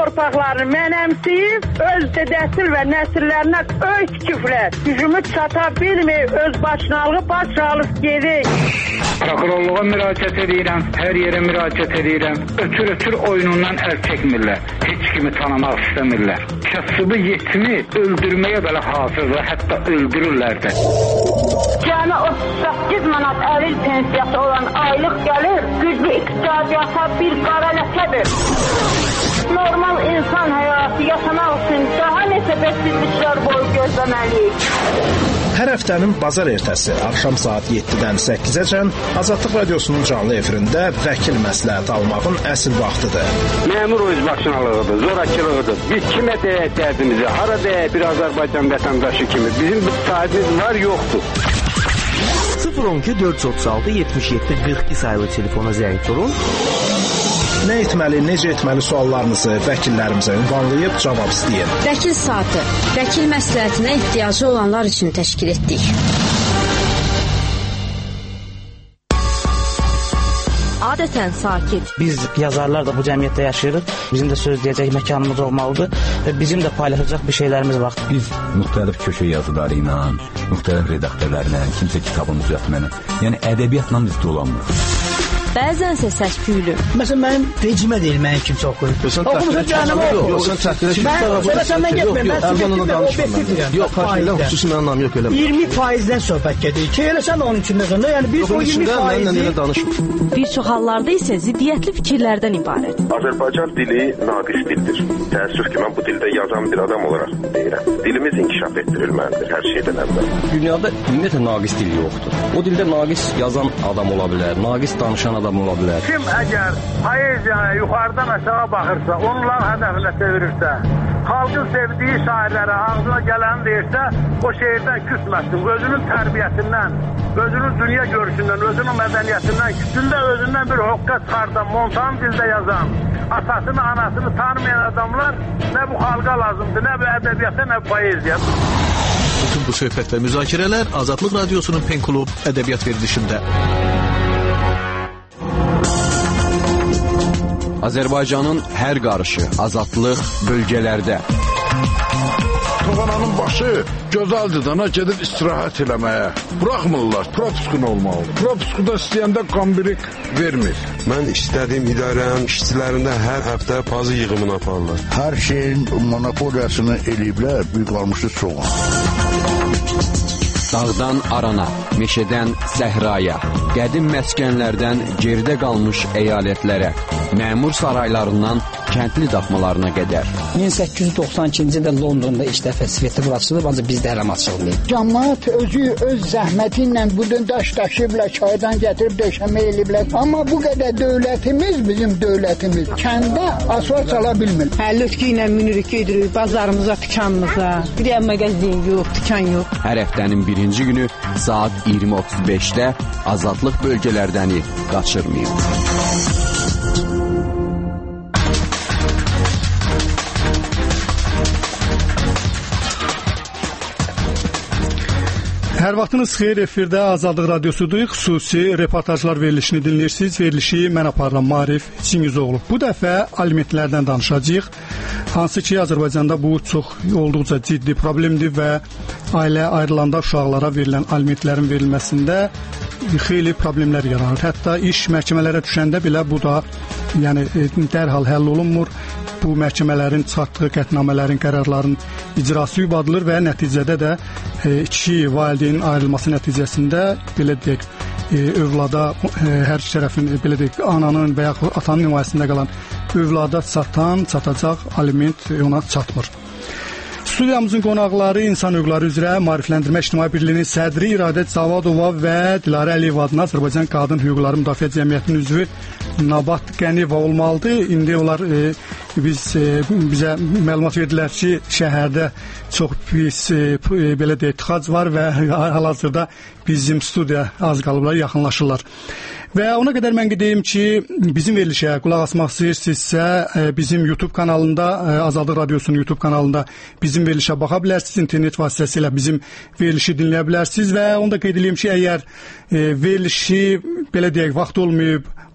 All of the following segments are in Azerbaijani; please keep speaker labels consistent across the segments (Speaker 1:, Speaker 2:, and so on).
Speaker 1: torpaqlarını mənəmsiyib, öz dədəsil və nəsillərinə öz küfrət, gücümü çata bilməyib, öz başınalığı baş alıb gedir.
Speaker 2: Prokurorluğa müraciət edirəm, hər yerə müraciət edirəm. Ötür oyunundan əl çəkmirlər, heç kimi tanımaq istəmirlər. Kasıbı yetimi öldürməyə belə hazırlar, hətta öldürürlər də.
Speaker 1: Cəmi 38 manat əlil pensiyası olan aylıq gəlir, güclü iqtisadiyyata bir qara ləkədir. Normal insan həyatı yaşamaq üçün daha neçə bəsizliklər boyu gözləməliyik.
Speaker 3: Hər həftənin bazar ertəsi axşam saat 7-dən 8-əcən Azadlıq Radiosunun canlı efirində vəkil məsləhəti almağın əsl vaxtıdır.
Speaker 4: Məmur özbaşınalığıdır, zorakılığıdır. Biz kimə deyək dərdimizi, hara deyək bir Azərbaycan vətəndaşı kimi. Bizim bir sahibimiz var, yoxdur.
Speaker 5: 012 436 77 42 sayılı telefona zəng vurun.
Speaker 3: Nə etməli, necə etməli suallarınızı vəkillərimizə ünvanlayıb cavab istəyin.
Speaker 6: Vəkil saatı, vəkil məsləhətinə ehtiyacı olanlar üçün təşkil etdik. Adətən sakit.
Speaker 5: Biz yazarlar da bu cəmiyyətdə yaşayırıq. Bizim də söz deyəcək məkanımız olmalıdır və bizim də paylaşacaq bir şeylərimiz var.
Speaker 7: Biz müxtəlif köşə yazıları ilə, müxtəlif redaktörlərlə, kimsə kitabını düzəltməklə, yəni ədəbiyyatla biz dolanmırıq.
Speaker 6: Bəzənsə səs-küylü.
Speaker 5: Məsələn, mənim vecimə deyil, mənim kimsə oxuyub. Oxumusun cəhənnəmə oxu.
Speaker 7: Yox, sən təxdirə
Speaker 5: Mən səndən getməyim, mən subjektiv və obyektiv.
Speaker 7: Yox, xahiş xüsusi mənim anlam yox, eləmə.
Speaker 5: 20%-dən söhbət gedir ki, eləsən onun içində sonra, yəni biz o 20%-i...
Speaker 6: Bir çox hallarda isə ziddiyyətli fikirlərdən ibarət.
Speaker 8: Azərbaycan dili naqis dildir. Təəssüf ki, mən bu dildə yazan bir adam olaraq deyirəm. Dilimiz inkişaf etdirilməlidir hər şeydən əvvəl.
Speaker 7: Dünyada ümumiyyətlə naqis dil yoxdur. O dildə naqis yazan adam ola bilər, naqis danışan adam ola bilər.
Speaker 9: Kim əgər poeziyaya yuxarıdan aşağı baxırsa, onların hədəfinə çevirirsə, xalqın sevdiyi şairlərə ağzına gələni deyirsə, o şeirdən küsməsin. Özünün tərbiyəsindən, özünün dünya görüşündən, özünün mədəniyyətindən, küsündə özündən bir hoqqa çıxardan, montan dildə yazan, atasını, anasını tanımayan adamlar nə bu xalqa lazımdır, nə bu ədəbiyyata, nə bu poeziya.
Speaker 10: Bütün bu söhbət və müzakirələr Azadlıq Radiosunun Pen Klub ədəbiyyat verilişində.
Speaker 11: Azərbaycanın hər qarışı, azadlıq bölgələrdə.
Speaker 12: Toğananın başı gözəldir dana gedir istirahət eləməyə. Buraxmırlar, propiskun olmalı. Propiskuda istəyəndə qambirik vermir.
Speaker 13: Mən istədiyim idarənin işçilərində hər həftə pazı yığımını aparırlar.
Speaker 14: Hər şeyin monopoliyasını eləyiblər, bir qalmışı çoğun.
Speaker 11: Dağdan arana, meşədən səhraya, qədim məskənlərdən geridə qalmış əyalətlərə, məmur saraylarından kəndli daxmalarına qədər.
Speaker 15: 1892-ci ildə Londonda ilk dəfə svetofor açılıb, ancaq bizdə hələm açılmayıb.
Speaker 16: Cəmaət özü öz zəhməti ilə bu daş daşıyıblar, çaydan gətirib döşəmə eləyiblər. Amma bu qədər dövlətimiz, bizim dövlətimiz kəndə asfalt çala bilmir.
Speaker 17: Lütki ilə minirik gedirik bazarımıza, dükanımıza. Bir yer mağazin yox, dükan yox.
Speaker 11: Hər həftənin birinci günü saat 20:35-də Azadlıq bölgələrdəni qaçırmayın.
Speaker 18: Hər vaxtınız xeyir, efirdə Azadlıq Radiosudur. Xüsusi reportajlar verilişini dinləyirsiniz. Verilişi mən aparıram, Marif Çingizoğlu. Bu dəfə alimentlərdən danışacağıq. Hansı ki, Azərbaycanda bu çox olduqca ciddi problemdir və ailə ayrılanda uşaqlara verilən alimentlərin verilməsində xeyli problemlər yaranır. Hətta iş məhkəmələrə düşəndə belə bu da dərhal həll olunmur. Bu məhkəmələrin çıxartdığı qətnamələrin, qərarların icrası yubadılır və nəticədə də iki valideynin ayrılması nəticəsində belə deyək, övlada hər iki tərəfin belə deyək, ananın və yaxud atanın himayəsində qalan övlada çatacaq aliment ona çatmır. Studiyamızın qonaqları İnsan Hüquqları üzrə Maarifləndirmə İctimai Birliyinin sədri İradət Savadova və Dilarə Əliyev adına Azərbaycan Qadın Hüquqları Müdafiə Cəmiyyətinin üzvü Nabat Qəniyeva olmalıdır. İndi onlar bizə məlumat verdilər ki, şəhərdə çox pis belə deyək, tıxac var və hal-hazırda bizim studiya az qalıblar, yaxınlaşırlar. Və ona qədər mən qeydəyim ki, bizim verilişə qulaq asmaq istəyirsinizsə, bizim YouTube kanalında, Azadlıq Radiosunun YouTube kanalında bizim verilişə baxa bilərsiniz, internet vasitəsilə bizim verilişi dinləyə bilərsiniz və onu da qeyd edeyim ki, əgər verilişi belə deyək, vaxt olmayıb,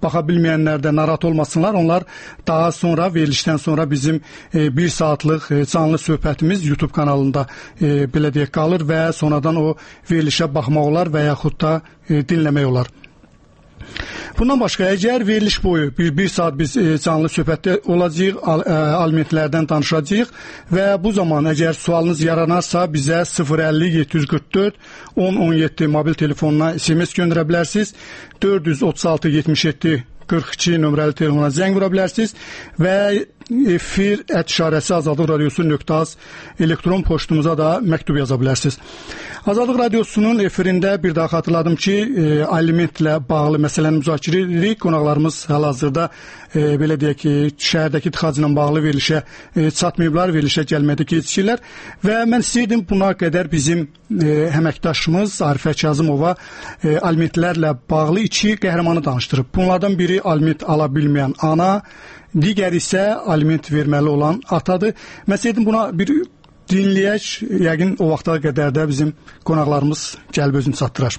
Speaker 18: baxa bilməyənlər də narahat olmasınlar. Onlar daha sonra verilişdən sonra bizim 1 saatlıq canlı söhbətimiz YouTube kanalında belə deyək qalır və sonradan o verilişə baxmaq olar və yaxud da dinləmək olar. Bundan başqa, əgər veriliş boyu bir saat biz canlı söhbətdə olacağıq, alimentlərdən danışacağıq və bu zaman əgər sualınız yaranarsa bizə 050-744 1017 mobil telefonuna SMS göndərə bilərsiniz. 436-77 42 nömrəli telefona zəng vura bilərsiniz və efir@azadlıqradiosu.az elektron poçtumuza da məktub yaza bilərsiniz. Azadlıq Radiosu'nun efirində bir daha xatırladım ki, alimentlə bağlı məsələni müzakirə edirik. Qonaqlarımız hal-hazırda belə deyək ki, şəhərdəki tıxac ilə bağlı verilişə çatmayıblar, verilişə gəlmədə gecikirlər və mən istəyirdim buna qədər bizim həməkdaşımız Arifə Kazımova alimentlərlə bağlı 2 qəhrəmanı danışdırıb. Bunlardan biri aliment ala bilməyən ana, digər isə aliment verməli olan atadır. Mən istəyirdim buna bir dinləyək, yəqin o vaxta qədər də bizim qonaqlarımız gəlib özünü çatdırar.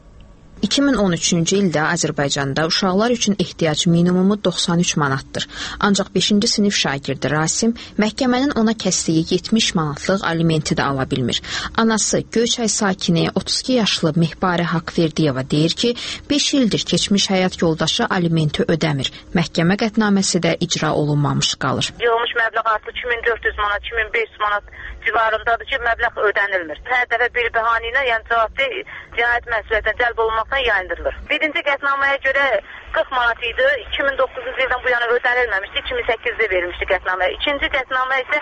Speaker 19: 2013-cü ildə Azərbaycanda uşaqlar üçün ehtiyac minimumu 93 manatdır. Ancaq 5-ci sinif şagirdi Rasim məhkəmənin ona kəsdiyi 70 manatlıq alimenti də ala bilmir. Anası Göyçay sakini 32 yaşlı Mehbarə Haqverdiyeva deyir ki, 5 ildir keçmiş həyat yoldaşı alimenti ödəmir. Məhkəmə qətnaməsi də icra olunmamış qalır.
Speaker 1: Yığılmış məbləğ artıq 2400 manat, 2500 manat civarındadır ki, məbləğ ödənilmir. Hər dəfə bir bəhanə ilə, yəni cavabdeh cinayət məsuliyyətinə cəlb olunmaqdan yayındırılır. Birinci qətnaməyə görə 40 manat idi, 2009-cu ildən bu yana ödənilməmişdi, 2008-də verilmişdi qətnaməyə. İkinci qətnamə isə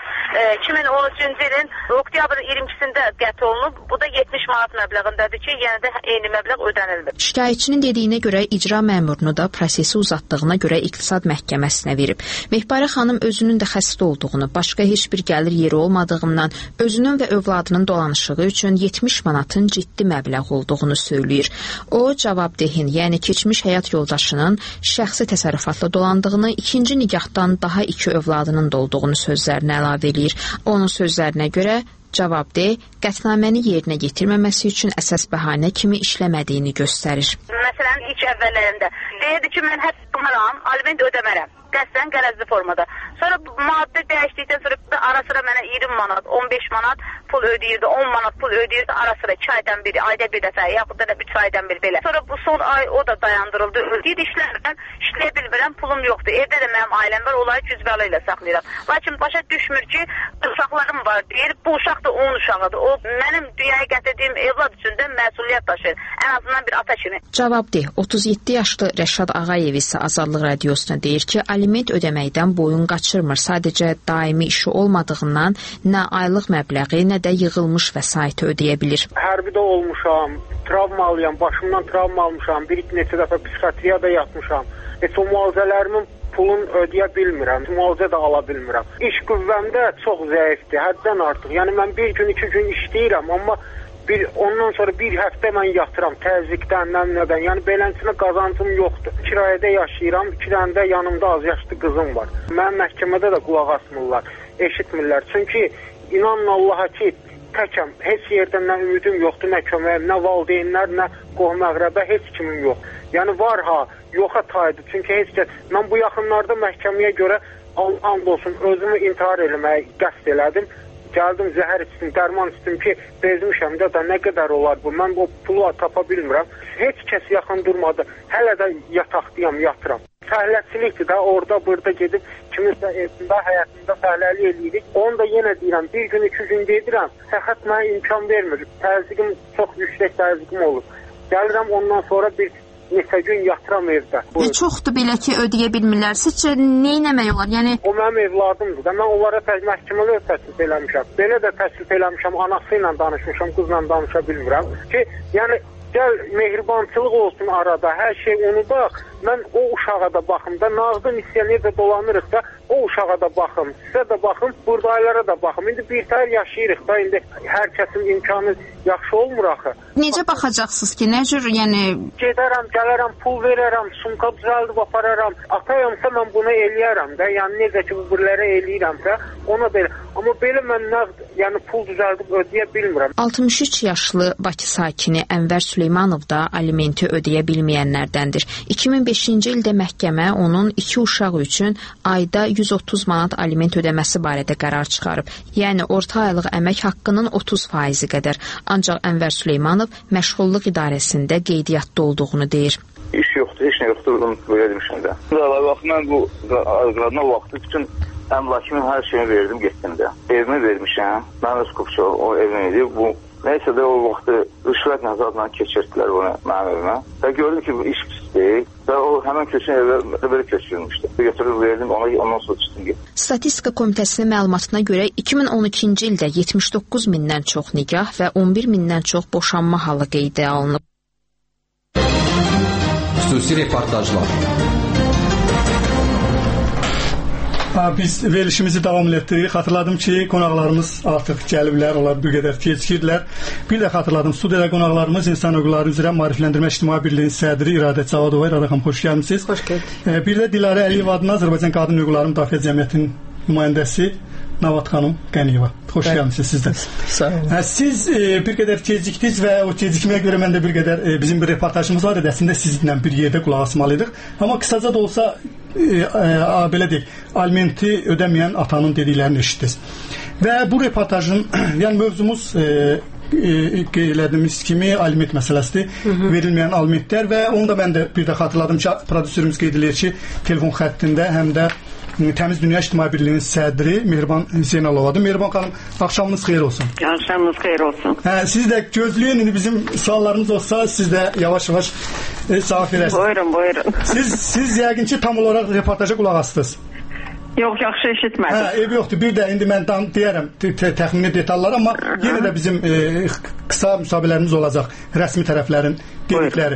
Speaker 1: 2013-cü ilin oktyabr 22-sində qət olunub, bu da 70 manat məbləğindədir ki, yəni də eyni məbləğ ödənilmir.
Speaker 19: Şikayətçinin dediyinə görə icra məmurunu da prosesi uzatdığına görə iqtisad məhkəməsinə verib. Mehbarə xanım özünün də xəstə olduğunu, başqa heç bir gəlir yeri olmadığından, özünün və övladının dolanışığı üçün 70 manatın ciddi məbləğ olduğunu söyləyir. O, cavabdehin, yəni keçmiş həyat yoldaşının şəxsi təsərrüfatla dolandığını, ikinci nigahdan daha 2 övladının da olduğunu sözlərinə əlavə edir. Onun sözlərinə görə cavabdeh qətnaməni yerinə yetirməməsi üçün əsas bəhanə kimi işləmədiyini göstərir.
Speaker 1: Məsələn, ilk əvvəllərində deyirdi ki, mən həp tumaram, aliment ödəmərəm. Qəsdən qərəzli formada. Sonra maddə dəyişdikdən sonra ara sıra mənə 20 manat, 15 manat pul ödəyirdi, 10 manat pul ödəyirdi ara sıra 2 aydan biri, ayda bir dəfə, yaxud da 3 aydan bir belə. Sonra bu son ay o da dayandırıldı. Deyir işləmirəm, işləyə bilmirəm, pulum yoxdur. Evdə də mənim ailəm var, onları cüzbələ ilə saxlayıram. Lakin başa düşmür ki, uşaqlarım var deyir, bu uşaq da onun uşağıdır. O mənim dünyaya gətirdiyim evlad üçün də məsuliyyət daşıyır. Ən azından bir ata kimi.
Speaker 19: Cavabdeh 37 yaşlı Rəşad Ağayev isə Azadlıq Radiosuna deyir ki, aliment ödəməkdən boyun qaçırmır. Sadəcə daimi işi olmadığından nə aylıq məbləği, nə də yığılmış vəsaiti ödəyə bilir.
Speaker 20: Hərbidə olmuşam, travmalıyam, başımdan travma almışam, bir neçə dəfə psixiatriyada yatmışam. Heç o müalicələrimin pulunu ödəyə bilmirəm, müalicə də ala bilmirəm. İş qüvvəm də çox zəifdir, həddən artıq. Yəni mən bir gün, 2 gün işləyirəm, amma ondan sonra bir həftə mən yatıram, təzyiqdən, nədən. Yəni beləsinə qazancım yoxdur. Kirayədə yaşayıram, 2 dənə də yanımda az yaşlı qızım var. Mən məhkəmədə də qulaq asmırlar, eşitmirlər. Çünki inanın Allaha ki, təkəm, heç yerdən nə ümidim yoxdur, nə köməyim, nə valideynlər, nə qohum-əqrəbə, heç kimin yox. Yəni var ha, yoxa taydı. Çünki heç kəs, mən bu yaxınlarda məhkəməyə görə and olsun, özümü intihar eləməyə qəsd elədim. Gəldim, zəhər içdim, dərman içdim ki, bezmişəm də nə qədər olar bu. Mən bu pulu tapa bilmirəm. Heç kəs yaxın durmadı. Hələ də yataqdayam, yatıram. Fəhləçilikdir də, orada, burada gedib kiminsə evində, həyatında fəhləlik eləyirik. Onu da yenə deyirəm, bir gün, 2 gün gedirəm, səhət mənə imkan vermir. Təzyiqim, çox yüksək təzyiqim olur. Gəlirəm, ondan sonra bir neçə gün yatıram evdə.
Speaker 19: Çoxdur belə ki, ödəyə bilmirlər. Sizcə nə etmək olar? Yəni
Speaker 20: o mənim evladımdır da. Mən onlara məhkəmədə təklif eləmişəm. Belə də təklif eləmişəm, anası ilə danışmışam, qızla danışa bilmirəm ki, yəni gəl mehribançılıq olsun arada, hər şey onu bax. Mən o uşağa da baxım da, nağdı misioner də dolanırıq da, o o uşağa da baxım, sizə də baxım, buradaylara da baxım. İndi bir təhər yaşayırıq da, indi hər kəsin imkanı yaxşı olmur axı.
Speaker 19: Necə baxacaqsınız ki, nə cür, yəni...
Speaker 20: Gedərəm, gələrəm, pul verərəm, sumka düzəldib apararam. Atayamsa mən bunu eləyərəm də, yəni necə ki, bu birlərə eləyirəmsə, ona belə. Amma belə mən yəni pul düzəldib ödəyə bilmirəm.
Speaker 19: 63 yaşlı Bakı sakini Ənvər Süleymanov da alimenti ödəyə bilməyənlərdəndir. 2005-ci ildə məhkəmə onun 2 uşaq üçün ayda 130 manat aliment ödəməsi barədə qərar çıxarıb. Yəni orta aylıq əmək haqqının 30% qədər. Ancaq Ənvər Süleymanov məşğulluq idarəsində qeydiyyatda olduğunu deyir.
Speaker 21: İş yoxdur, heç nə yoxdur, bunu belə demişəm də. Mən bu qadına vaxtı bütün əmlakımın hər şeyini verdim, getdim də. Evimi vermişəm, mən öz kupçu o evim idi. Bu nəysə də o vaxtı rüşvətlə zadla keçirdilər onu mənim evimə. Və gördüm ki, bu iş pis deyil. Və o həmən köçün evə belə köçürülmüşdü. Götürüb verdim, ondan sonra çıxdım getdim.
Speaker 19: Statistika Komitəsinin məlumatına görə 2012-ci ildə 79 mindən çox nikah və 11 mindən çox boşanma halı qeydə alınıb.
Speaker 11: Xüsusi reportajlar.
Speaker 18: Biz verilişimizi davam etdiririk. Xatırladım ki, qonaqlarımız artıq gəliblər, onlar bir qədər keçirdilər. Bir də xatırladım, studiyada qonaqlarımız İnsan Hüquqları üzrə Maarifləndirmə İctimai Birliyinin sədri İradə Cavadova. İradə xanım, xoş gəlmisiniz.
Speaker 17: Xoş gəldik.
Speaker 18: Bir də Dilarə Əliyeva adına Azərbaycan Qadın Hüquqları Müdafiə Cəmiyyətinin nümayəndəsi Navat xanım Qəniyeva. Xoş gəlmisiniz siz də.
Speaker 17: Sağ olun.
Speaker 18: Siz bir qədər gecikdiniz və o gecikməyə görə mən də bir qədər bizim bir reportajımız var idi. Əslində sizinlə bir yerdə qulaq asmalıydıq. Amma qısaca da olsa belə deyək, alimenti ödəməyən atanın dediklərini eşitdiniz. Və bu reportajın, yəni mövzumuz qeyd etdiyimiz kimi aliment məsələsidir, verilməyən alimentlər və onu da mən də bir də xatırladım ki, prodüserimiz qeyd edir ki, telefon xəttində həm də Təmiz Dünya İctimai Birliyinin sədri Mehriban Zeynalovadır. Mehriban xanım, axşamınız xeyir olsun.
Speaker 22: Axşamınız xeyir olsun.
Speaker 18: Siz də gözləyin, indi bizim suallarımız olsa, siz də yavaş-yavaş cavab verərsiniz.
Speaker 22: Buyurun.
Speaker 18: Siz yəqin ki, tam olaraq reportaja qulaq astınız.
Speaker 22: Yox, yaxşı eşitmədim.
Speaker 18: Ev yoxdur. Bir də indi mən deyərəm təxmini detallar, amma yenə də bizim qısa müsahibələrimiz olacaq. Rəsmi tərəflərin dedikləri.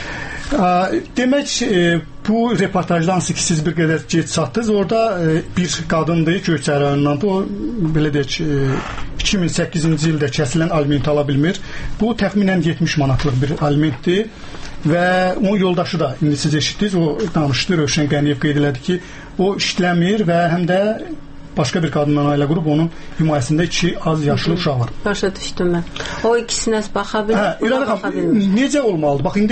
Speaker 18: Demək, bu reportajdan ki, siz bir qədər gec çatdınız. Orada bir qadındır, Göyçay rayonundan da, o belə deyək, 2008-ci ildə kəsilən aliment ala bilmir. Bu təxminən 70 manatlıq bir alimentdir. Və onun yoldaşı da, indi siz eşitdiniz, o danışdı, Rövşən Qəniyev qeyd elədi ki, o işləmir və həm də başqa bir qadından ailə qurub onun himayəsində 2 az yaşlı uşaq var.
Speaker 17: Başa düşdüm mən. O ikisinə baxa bilmir.
Speaker 18: Necə olmalıdır? Bax,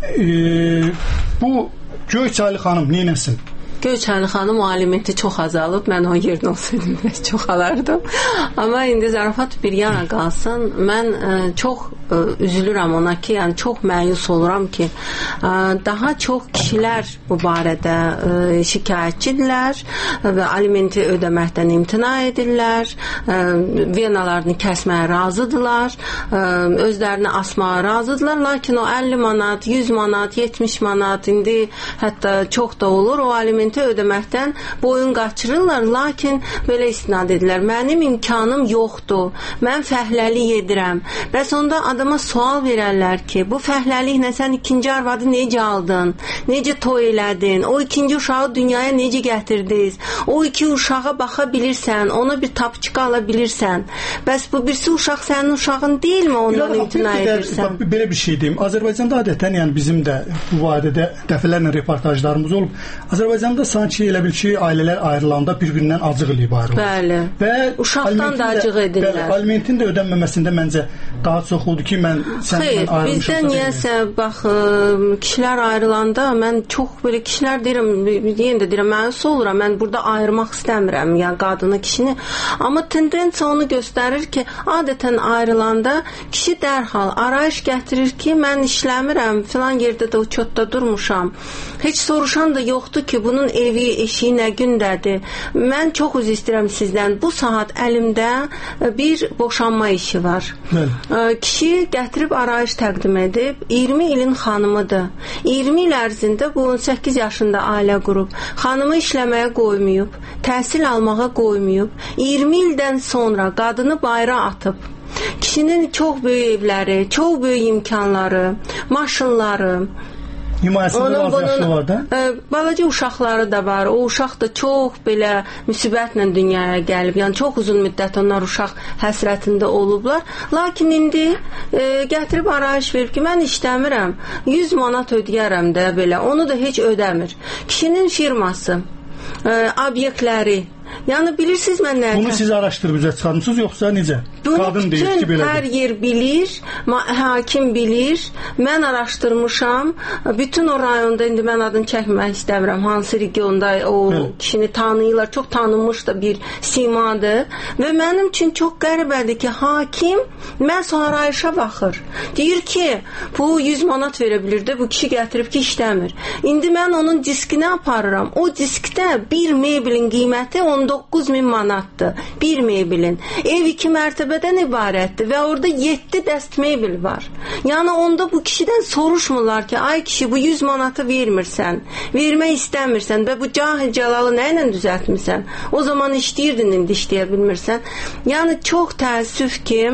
Speaker 18: indi bu Göyçaylı xanım neynəsin?
Speaker 17: Göyçaylı xanım o alimenti çox azalıb. Mən onun yerinə olsaydım çox alardım. Amma indi zarafat bir yana qalsın. Mən çox üzülürəm ona ki, yəni çox məyus oluram ki, daha çox kişilər bu barədə şikayətçidirlər və alimenti ödəməkdən imtina edirlər, venalarını kəsməyə razıdırlar, özlərini asmağa razıdırlar, lakin o 50 manat, 100 manat, 70 manat, indi hətta çox da olur, o alimenti ödəməkdən boyun qaçırırlar, lakin belə istinad edirlər. Mənim imkanım yoxdur, mən fəhləlik edirəm. Bəs onda adama sual verərlər ki, bu fəhləliklə sən ikinci arvadı necə aldın, necə toy elədin, o ikinci uşağı dünyaya necə gətirdiniz, o 2 uşağa baxa bilirsən, ona bir tapçıqa ala bilirsən. Bəs bu birisi uşaq sənin uşağın deyilmi, ondan imtina edirsən?
Speaker 18: Belə bir şey deyim. Azərbaycanda adətən, yəni bizim də bu barədə dəfələrlə reportajlarımız olub. Azərbaycanda sanki elə bil ki, ailələr ayrılanda bir-birindən acıq eləyib ayrılır.
Speaker 17: Bəli. Və uşaqdan da acıq edirlər.
Speaker 18: Bəli, alimentin də ödənməməsində məncə daha çox oldu ki, mən səndən ayrılmışam.
Speaker 17: Xeyr, bizdə niyəsə, bax, kişilər ayrılanda, mən çox belə kişilər deyirəm, yenə də deyirəm, məyus oluram, mən burada ayırmaq istəmirəm, yəni qadını, kişini. Amma tendensiya onu göstərir ki, adətən ayrılanda kişi dərhal arayış gətirir ki, mən işləmirəm, filan yerdə də uçotda durmuşam. Heç soruşan da yoxdur ki, bunun evi, eşiği nə gündədir. Mən çox üzr istəyirəm sizdən. Bu saat əlimdə bir boşanma işi var. Kişi gətirib arayış təqdim edib, 20 ilin xanımıdır. 20 il ərzində bu 18 yaşında ailə qurub. Xanımı işləməyə qoymayıb, təhsil almağa qoymayıb. 20 ildən sonra qadını bayra atıb. Kişinin çox böyük evləri, çox böyük imkanları, maşınları,
Speaker 18: Himayəsində az yaşlı var da?
Speaker 17: Balaca uşaqları da var. O uşaq da çox belə müsibətlə dünyaya gəlib. Yəni çox uzun müddət onlar uşaq həsrətində olublar. Lakin indi gətirib arayış verib ki, mən işləmirəm. 100 manat ödəyərəm də belə. Onu da heç ödəmir. Kişinin firması, obyektləri. Yəni bilirsiniz mən nə?
Speaker 18: Bunu siz araşdırıb üzə çıxarmısınız yoxsa necə?
Speaker 17: Bunu bütün hər yer bilir, hakim bilir. Mən araşdırmışam. Bütün o rayonda indi mən adını çəkmək istəmirəm. Hansı regionda o kişini tanıyırlar. Çox tanınmış da bir simadır. Və mənim üçün çox qəribədir ki, hakim məhz o arayışa baxır. Deyir ki, bu 100 manat verə bilirdi. Bu kişi gətirib ki, işləmir. İndi mən onun diskini aparıram. O diskdə bir mebelin qiyməti 19.000 manatdır. Bir mebelin. Ev 2 mərtəbədən ibarətdir və orada 7 dəst mebel var. Yəni onda bu kişidən soruşmurlar ki, ay kişi bu 100 manatı vermirsən, vermək istəmirsən və bu cahil cəlalı nə ilə düzəltmirsən? O zaman işləyirdin, indi işləyə bilmirsən. Yəni çox təəssüf ki,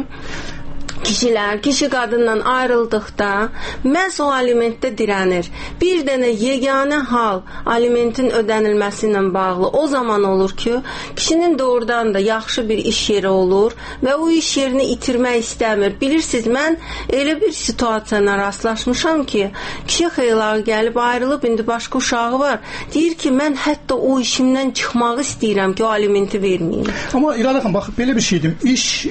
Speaker 17: kişi qadınla ayrıldıqda məhz o alimentdə dirənir. Bir dənə yeganə hal alimentin ödənilməsi ilə bağlı o zaman olur ki, kişinin doğrudan da yaxşı bir iş yeri olur və o iş yerini itirmək istəmir. Bilirsiniz, mən elə bir situasiyana rastlaşmışam ki, kişi xeylağı gəlib ayrılıb, indi başqa uşağı var. Deyir ki, mən hətta o işimdən çıxmaq istəyirəm ki, o alimenti verməyim.
Speaker 18: Amma İradə xanım, bax, belə bir şeydim.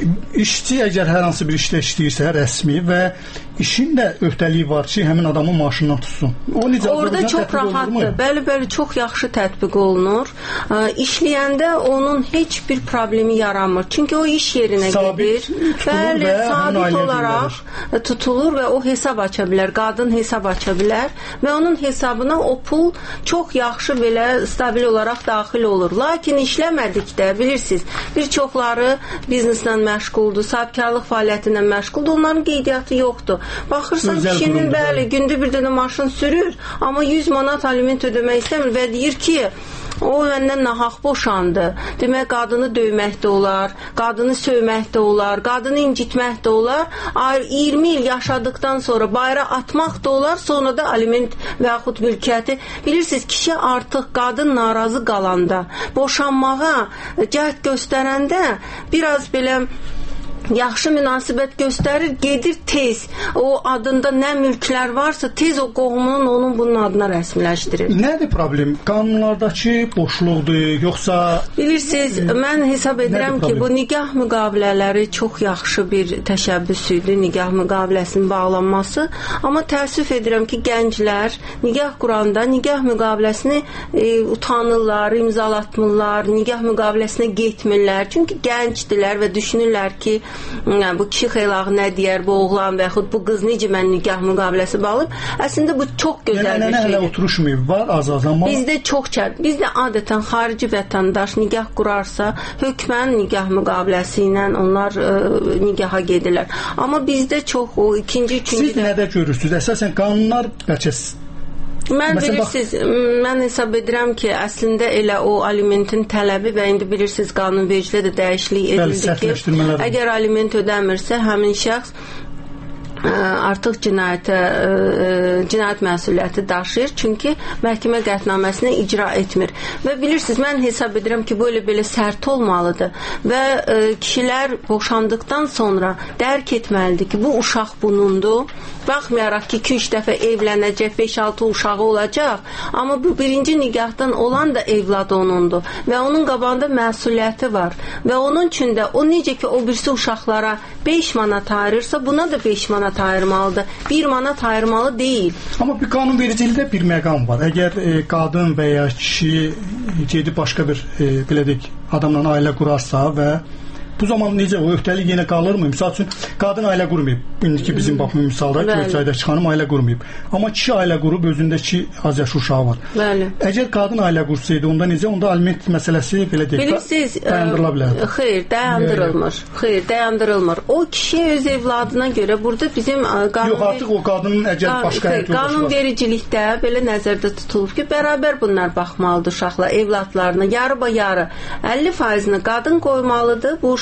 Speaker 18: İşçi əgər hər hansı bir işdə işləyirsə, rəsmi və işin də öhdəliyi var ki, həmin adamın maaşından tutsun.
Speaker 17: Orada çox rahatdır. Bəli, çox yaxşı tətbiq olunur. İşləyəndə onun heç bir problemi yaranmır. Çünki o iş yerinə gedir. Bəli, sabit olaraq tutulur və o hesab aça bilər. Qadın hesab aça bilər və onun hesabına o pul çox yaxşı belə stabil olaraq daxil olur. Lakin işləmədikdə, bilirsiniz, bir çoxları bizneslə məşğuldur, sahibkarlıq fəaliyyəti ilə məşğuldur, onların qeydiyyatı yoxdur. Baxırsan, kişinin gündə bir dənə maşın sürür, amma 100 manat aliment ödəmək istəmir və deyir ki, o məndən nahaq boşandı. Demək, qadını döymək də olar, qadını sövmək də olar, qadını incitmək də olar, 20 il yaşadıktan sonra bayra atmaq da olar, sonra da aliment və yaxud mülkiyyəti. Bilirsiniz, kişi artıq qadın narazı qalanda, boşanmağa cəhd göstərəndə biraz belə yaxşı münasibət göstərir, gedir tez. O adında nə mülklər varsa tez o qohumunun onun bunun adına rəsmiləşdirir.
Speaker 18: Nədir problem? Qanunlardakı boşluqdur, yoxsa...
Speaker 17: Bilirsiniz, mən hesab edirəm ki, bu nikah müqavilələri çox yaxşı bir təşəbbüs idi, nikah müqaviləsinin bağlanması. Amma təəssüf edirəm ki, gənclər nikah quranda nikah müqaviləsini utanırlar, imzalatmırlar, nikah müqaviləsinə getmirlər. Çünki gəncdirlər və düşünürlər ki, bu kişi xeylağı nə deyər, bu oğlan və yaxud bu qız necə mən nikah müqaviləsi bağlayıb. Əslində bu çox gözəl bir şeydir.
Speaker 18: Hələ oturuşmayıb, var az-az, amma...
Speaker 17: Bizdə adətən xarici vətəndaş nikah qurarsa, hökmən nikah müqaviləsi ilə onlar nikaha gedirlər. Amma bizdə çox o ikinci...
Speaker 18: Siz nədə görürsünüz? Əsasən qanunlar bəlkə...
Speaker 17: Bilirsiniz, mən hesab edirəm ki, əslində elə o alimentin tələbi və indi bilirsiniz, qanunvericidə də dəyişiklik edildi ki, əgər aliment ödəmirsə, həmin şəxs artıq cinayət məsuliyyəti daşıyır, çünki məhkəmə qətnaməsini icra etmir. Və bilirsiniz, mən hesab edirəm ki, belə sərt olmalıdır və kişilər boşandıqdan sonra dərk etməlidir ki, bu uşaq bunundur. Baxmayaraq ki, 2-3 dəfə evlənəcək, 5-6 uşağı olacaq, amma bu birinci nikahdan olan da evlad onundur və onun qabağında məsuliyyəti var və onun üçün də o necə ki, o birisi uşaqlara 5 manat ayırırsa, buna da 5 manat ayırmalıdır. 1 manat ayırmalı deyil.
Speaker 18: Amma bir qanunvericilikdə bir məqam var. Əgər qadın və ya kişi gedib başqa bir, belə deyək, adamla ailə qurarsa və bu zaman necə o öhdəlik yenə qalırmı? Misal üçün, qadın ailə qurmayıb. İndiki bizim baxımı misalda, Göyçaydakı xanım ailə qurmayıb. Amma kişi ailə qurub, özündəki az yaşlı uşağı var.
Speaker 17: Bəli.
Speaker 18: Əgər qadın ailə qursaydı, onda necə? Onda aliment məsələsi belə deyək, dayandırıla bilər.
Speaker 17: Xeyr, dayandırılmır. O kişi öz evladına görə burada bizim
Speaker 18: yox, artıq o qadının əgər başqa
Speaker 17: qanunvericilikdə belə nəzərdə tutulub ki, bərabər bunlar baxmalıdır uşaqlar, evladlarına, yarı-yarı 50%-ni qadın qoymalıdır, bu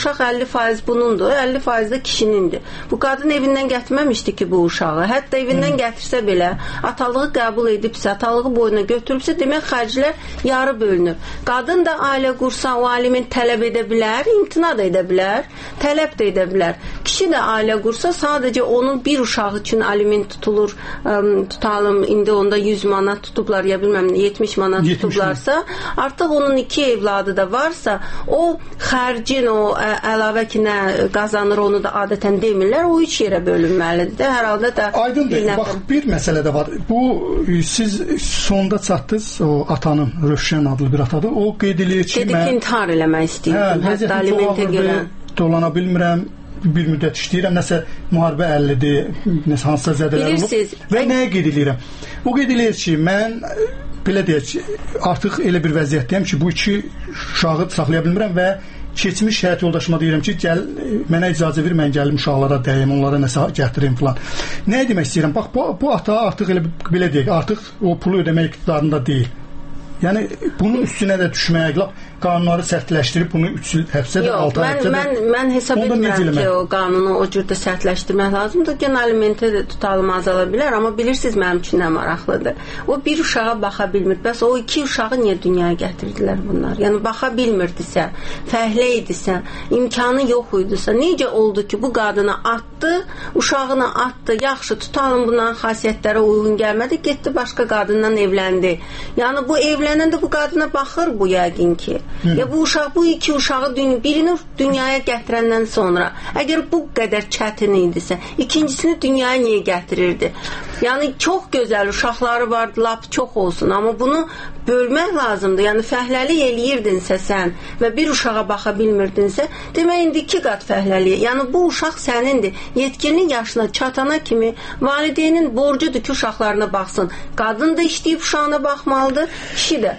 Speaker 17: uşaq 50% bunundur, 50% də kişinindir. Bu qadın evindən gətirməmişdi ki bu uşağı. Hətta evindən gətirsə belə, atalığı qəbul edibsə, atalığı boyuna götürübsə, demək xərclər yarı bölünür. Qadın da ailə qursa, o aliment tələb edə bilər, imtina da edə bilər, tələb də edə bilər. Kişi də ailə qursa, sadəcə onun bir uşağı üçün aliment tutulur, tutalım, indi onda 100 manat tutublar, ya bilməm, 70 manat tutublarsa, artıq onun 2 evladı da varsa, o xərcin, o əlavə ki, nə qazanır, onu da adətən demirlər, o 3 yerə bölünməlidir də, hər halda da
Speaker 18: aydındır. Bax, bir məsələ də var. Bu, siz sonda çatdınız, o atanın, Rövşən adlı bir atadır, o qeyd edir ki,
Speaker 17: dedi ki, intihar eləmək istəyirdim, hətta alimentə gələn.
Speaker 18: Dolana bilmirəm, bir müddət işləyirəm, nəsə müharibə 50-dir, nəsə hansısa zədələr olub və nəyə qeyd edirəm? O qeyd edir ki, mən belə deyək ki, artıq elə bir vəziyyətdəyəm ki, bu 2 uşağı saxlaya bilmirəm və keçmiş həyat yoldaşıma deyirəm ki, gəl, mənə icazə ver, mən gəlim uşaqlara dəyim, onlara nəsə gətirim filan. Nəyə demək istəyirəm? Bax, bu ata artıq elə belə deyək, artıq o pulu ödəmək iqtidarında deyil. Yəni, bunun üstünə də düşməyə, qanunları sərtləşdirib bunu 3 il həbsə də 6 ay həbsə də...
Speaker 17: Mən hesab etmirəm ki, o qanunu o cürdə sərtləşdirmək lazımdır. Gen alimentə də tutalım azala bilər, amma bilirsiniz mənim üçün nə maraqlıdır. O bir uşağa baxa bilmir. Bəs o 2 uşağı niyə dünyaya gətirdilər bunlar? Yəni, baxa bilmirdisə, fəhlə idisə, imkanı yox idisə, necə oldu ki, bu qadına atdı, uşağına atdı, yaxşı, tutalım bunların xasiyyətlərə uyğun gəlmədi, getdi başqa qadından evləndi. Yəni, bu evlənəndə bu qadına baxır bu yəqin ki. Ya bu uşaq, bu 2 uşağı birini dünyaya gətirəndən sonra, əgər bu qədər çətin idisə, ikincisini dünyaya niyə gətirirdi? Yəni, çox gözəl uşaqları vardı, lap çox olsun, amma bunu bölmək lazımdır. Yəni, fəhləlik eləyirdinsə sən və bir uşağa baxa bilmirdinsə, demək, indi 2 qat fəhləlik. Yəni, bu uşaq sənindir. Yetkinlik yaşına çatana kimi valideynin borcudur ki, uşaqlarına baxsın. Qadın da işləyib uşağına baxmalıdır, kişi də.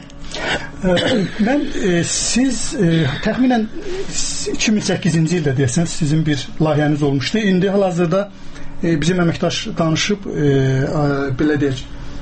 Speaker 18: Mən siz təxminən 2008-ci ildə deyəsən sizin bir layihəniz olmuşdu. İndi hal-hazırda bizim əməkdaş danışıb belə deyək,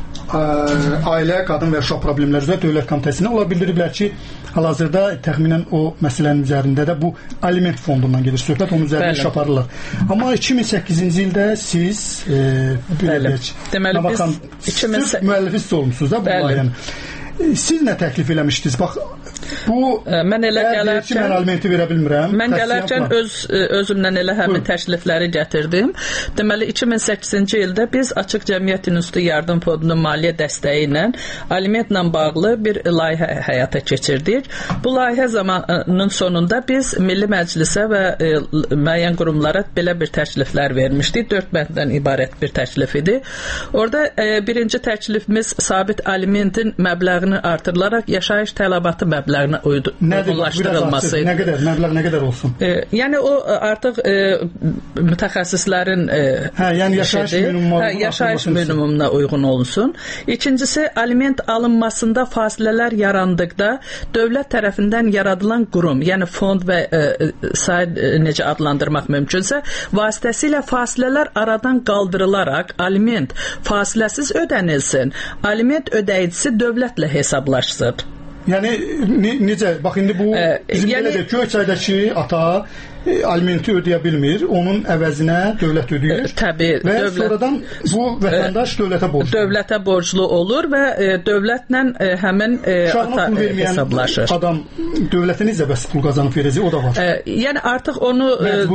Speaker 18: ailə, qadın və uşaq problemləri üzrə Dövlət Komitəsinə ola bildiriblər ki, hal-hazırda təxminən o məsələnin üzərində də bu aliment fondundan gedir söhbət, onun üzərində iş aparırlar. Amma 2008-ci ildə siz belə deyək,
Speaker 2: deməli biz
Speaker 18: müəllifi siz olmuşsunuz da bu layihənin. Siz nə təklif eləmişdiniz? Bax, bu
Speaker 2: mən elə gələrkən
Speaker 18: mən alimenti verə bilmirəm.
Speaker 2: Mən gələrkən özümdən elə həmin təklifləri gətirdim. Deməli 2008-ci ildə biz Açıq Cəmiyyət İnstitutu Yardım Fondunun maliyyə dəstəyi ilə alimentlə bağlı bir layihə həyata keçirdik. Bu layihə zamanının sonunda biz Milli Məclisə və müəyyən qurumlara belə bir təkliflər vermişdik. 4 bənddən ibarət bir təklif idi. Orada birinci təklifimiz sabit alimentin məbləğini artırılaraq yaşayış tələbatı məbləğinə uyğunlaşdırılması.
Speaker 18: Nə qədər, məbləğ nə qədər olsun?
Speaker 2: Yəni o artıq mütəxəssislərin
Speaker 18: yəni
Speaker 2: yaşayış minimumuna uyğun olsun. İkincisi, aliment alınmasında fasilələr yarandıqda dövlət tərəfindən yaradılan qurum, yəni fond və sair necə adlandırmaq mümkünsə, vasitəsilə fasilələr aradan qaldırılaraq aliment fasiləsiz ödənilsin. Aliment ödəyicisi dövlətlə hesablaşsın.
Speaker 18: Yəni necə? Bax indi bu bizim belə deyək, Göyçaydakı ata alimenti ödəyə bilmir, onun əvəzinə dövlət ödəyir.
Speaker 2: Təbii.
Speaker 18: Və sonradan bu vətəndaş dövlətə borclu.
Speaker 2: Dövlətə borclu olur və dövlətlə həmin ata hesablaşır.
Speaker 18: Adam dövlətə necə bəs pul qazanıb verəcək, o da var.
Speaker 2: Yəni artıq onu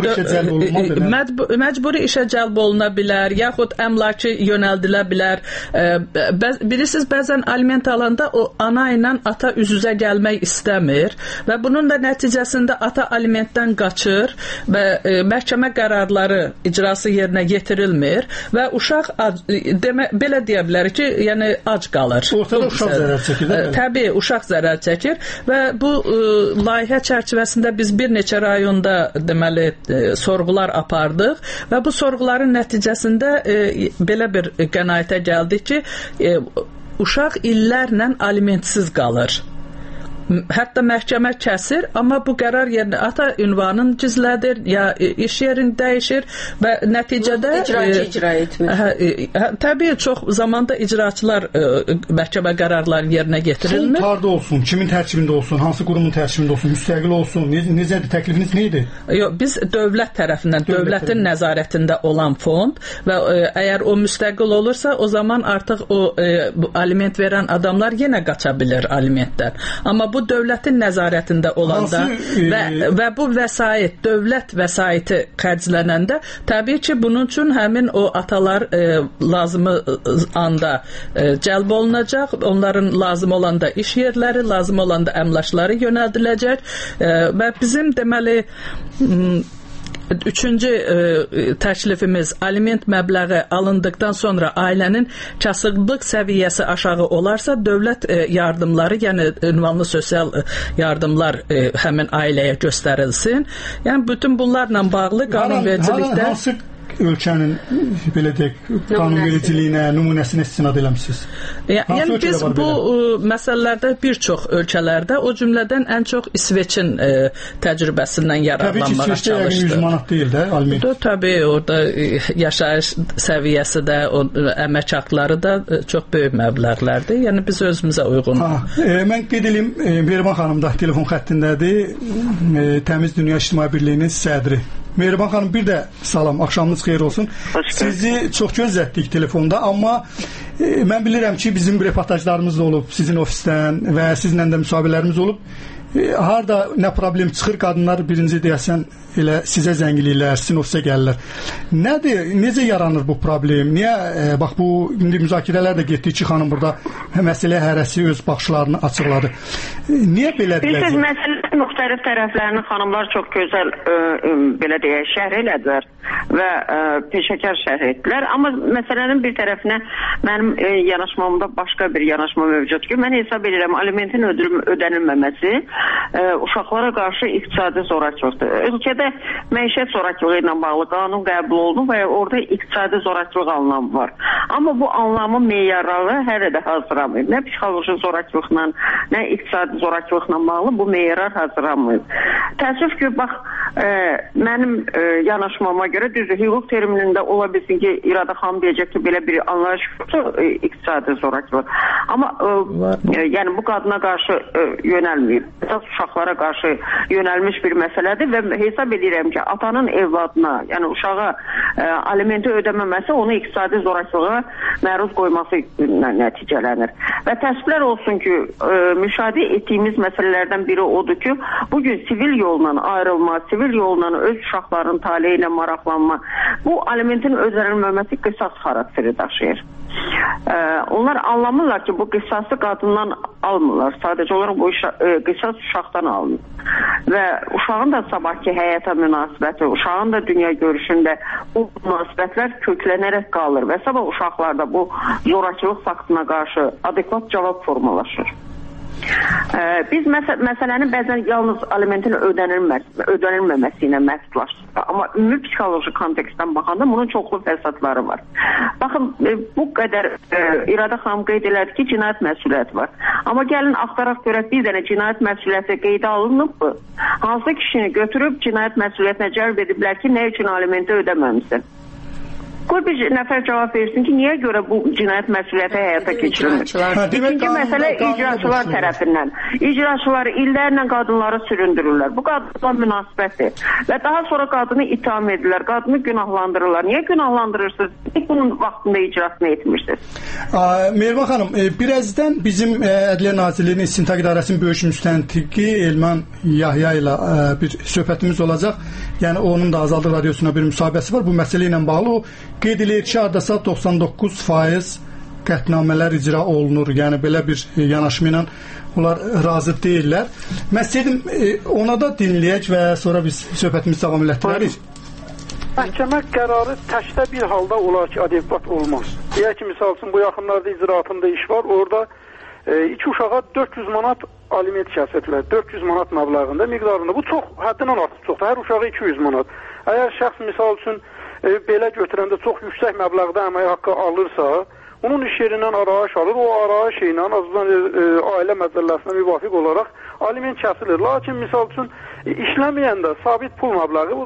Speaker 2: məcburi işə cəlb oluna bilər, yaxud əmlaki yönəldilə bilər. Bilirsiniz, bəzən aliment alanda o ana ilə ata üz-üzə gəlmək istəmir və bunun da nəticəsində ata alimentdən qaçır və məhkəmə qərarları icrası yerinə yetirilmir və uşaq belə deyə bilər ki, yəni ac qalır.
Speaker 18: Ortada uşaq zərər çəkir.
Speaker 2: Təbii, uşaq zərər çəkir və bu layihə çərçivəsində biz bir neçə rayonda deməli sorğular apardıq və bu sorğuların nəticəsində belə bir qənaətə gəldik ki, uşaq illərlə alimentsiz qalır. hətta məhkəmə kəsir, amma bu qərar yerinə ata ünvanın gizlədir, ya iş yerini dəyişir və nəticədə
Speaker 17: icra etmir.
Speaker 2: Təbii çox zamanda icraçılar məhkəmə qərarlarını yerinə getirilmir.
Speaker 18: Fond harda olsun, kimin tərkibində olsun, hansı qurumun tərkibində olsun, müstəqil olsun, necədir, təklifiniz neydi?
Speaker 2: Yox, biz dövlət tərəfindən, dövlətin nəzarətində olan fond və əgər o müstəqil olursa, o zaman artıq o aliment verən adamlar yenə qaça bilir alimentdən. Amma bu dövlətin nəzarətində olanda və bu vəsait, dövlət vəsaiti xərclənəndə, təbii ki, bunun üçün həmin o atalar lazımı anda cəlb olunacaq, onların lazım olanda iş yerləri, lazım olanda əmlakları yönəldiləcək və bizim deməli üçüncü təklifimiz aliment məbləği alındıqdan sonra ailənin kasıblıq səviyyəsi aşağı olarsa dövlət yardımları, yəni ünvanlı sosial yardımlar həmin ailəyə göstərilsin. Yəni bütün bunlarla bağlı qanunvericilikdə
Speaker 18: ölkənin belə deyək, qanunvericiliyinə, nümunəsinə istinad eləmisiniz?
Speaker 2: Yəni biz bu məsələlərdə bir çox ölkələrdə, o cümlədən ən çox İsveçin təcrübəsindən yararlanmağa çalışdı.
Speaker 18: Təbii ki, İsveçdə 100 manat deyil də aliment.
Speaker 2: Təbii, orada yaşayış səviyyəsi də, əmək haqqları da çox böyük məbləğlərdir. Yəni biz özümüzə uyğun.
Speaker 18: Mən qeyd edeyim, Mehriban xanım da telefon xəttindədir. Təmiz Dünya İctimai Birliyinin sədri. Mehriban xanım, bir də salam, axşamınız xeyir olsun. Sizi çox gözlətdik telefonda, amma mən bilirəm ki, bizim reportajlarımız da olub sizin ofisdən və sizlə də müsahibələrimiz olub. Harda nə problem çıxır, qadınlar birinci deyəsən elə sizə zəng eləyirlər, sizin ofisə gəlirlər. Nədir, necə yaranır bu problem? Niyə, bax bu, indi müzakirələr də getdi ki, xanım burada məsələyə hərəsi öz baxışlarını açıqladı. Niyə belədir?
Speaker 22: Bilirsiniz, məsələnin müxtəlif tərəflərini xanımlar çox gözəl, belə deyək, şərh elədilər və peşəkar şərh etdilər. Amma məsələnin bir tərəfinə mənim yanaşmamda başqa bir yanaşma mövcud ki, mən hesab edirəm, alimentin ödənilməməsi uşaqlara qarşı iqtisadi zorakılıqdır. Ölkədə məişət zorakılığı ilə bağlı qanun qəbul olundu və orada iqtisadi zorakılıq anlamı var. Amma bu anlamın meyarları hələ də hazırlanmayıb. Nə psixoloji zorakılıqla, nə iqtisadi zorakılıqla bağlı bu meyarlar hazırlanmayıb. Təəssüf ki, bax, mənim yanaşmama görə düzdür, hüquq terminində ola bilsin ki, İradə xanım deyəcək ki, belə bir anlayış iqtisadi zorakılıq. Amma yəni bu qadına qarşı yönəlməyib. Əsas uşaqlara qarşı yönəlmiş bir məsələdir və hesab edirəm ki, atanın evladına, yəni uşağa alimenti ödəməməsi onu iqtisadi zorakılığa məruz qoyması nəticələnir. Və təəssüflər olsun ki, müşahidə etdiyimiz məsələlərdən biri odur ki, bugün sivil yolla ayrılma, sivil yolla öz uşaqlarının taleyi ilə maraqlanma, bu alimentin ödənilməməsi qisas xarakteri daşıyır. Onlar anlamırlar ki, bu qisası qadından almırlar. Sadəcə olaraq bu qisas uşaqdan alınır. Və uşağın da sabahki həyata münasibəti, uşağın da dünya görüşündə bu münasibətlər köklənərək qalır və sabah uşaqlarda bu zorakılıq faktına qarşı adekvat cavab formalaşır. Biz məsələni bəzən yalnız alimentin ödənilməməsi ilə məhdudlaşdırırıq. Amma ümumi psixoloji kontekstdən baxanda bunun çoxlu fəsadları var. Baxın, bu qədər İradə xanım qeyd elədi ki, cinayət məsuliyyəti var. Amma gəlin axtaraq görək, bir dənə cinayət məsuliyyəti qeydə alınıb mı? Hansı kişini götürüb cinayət məsuliyyətinə cəlb ediblər ki, nə üçün alimenti ödəməmisən? Qoy bir nəfər cavab versin ki, niyə görə bu cinayət məsuliyyəti həyata keçirilir? İkinci məsələ icraçılar tərəfindən. İcraçılar illərlə qadınları süründürürlər. Bu qadınla münasibətdir. Və daha sonra qadını itham edirlər, qadını günahlandırırlar. Niyə günahlandırırsınız? Bunun vaxtında icrasını etmirsiniz.
Speaker 18: Mehriban xanım, birazdan bizim Ədliyyə Nazirliyinin İstintaq İdarəsinin böyük müstəntiqi Elman Yahya ilə bir söhbətimiz olacaq. Yəni onun da Azadlıq Radiosuna bir müsahibəsi var. Bu məsələ ilə bağlı o qeyd edir ki, hardasa 99% qətnamələr icra olunur. Yəni belə bir yanaşma ilə onlar razı deyirlər. Mən istəyirdim ona da dinləyək və sonra biz söhbətimizi davam etdirərik.
Speaker 3: Məhkəmə qərarı təkdə bir halda olar ki, adekvat olmaz. Deyək ki, misal üçün bu yaxınlarda icraatında iş var. Orada iki uşağa 400 manat aliment kəsədilər. 400 manat məbləğində miqdarında. Bu çox, həddindən artıq çoxdur. Hər uşağa 200 manat. Əgər şəxs misal üçün belə götürəndə çox yüksək məbləğdə əmək haqqı alırsa, onun iş yerindən arayış alır, o arayış ilə azından ailə məcəlləsinə müvafiq olaraq aliment kəsilir. Lakin misal üçün işləməyəndə sabit pul məbləği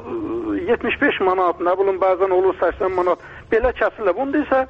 Speaker 3: 75 manat, nə bilim bəzən olur 80 manat belə kəsilir. Bunda isə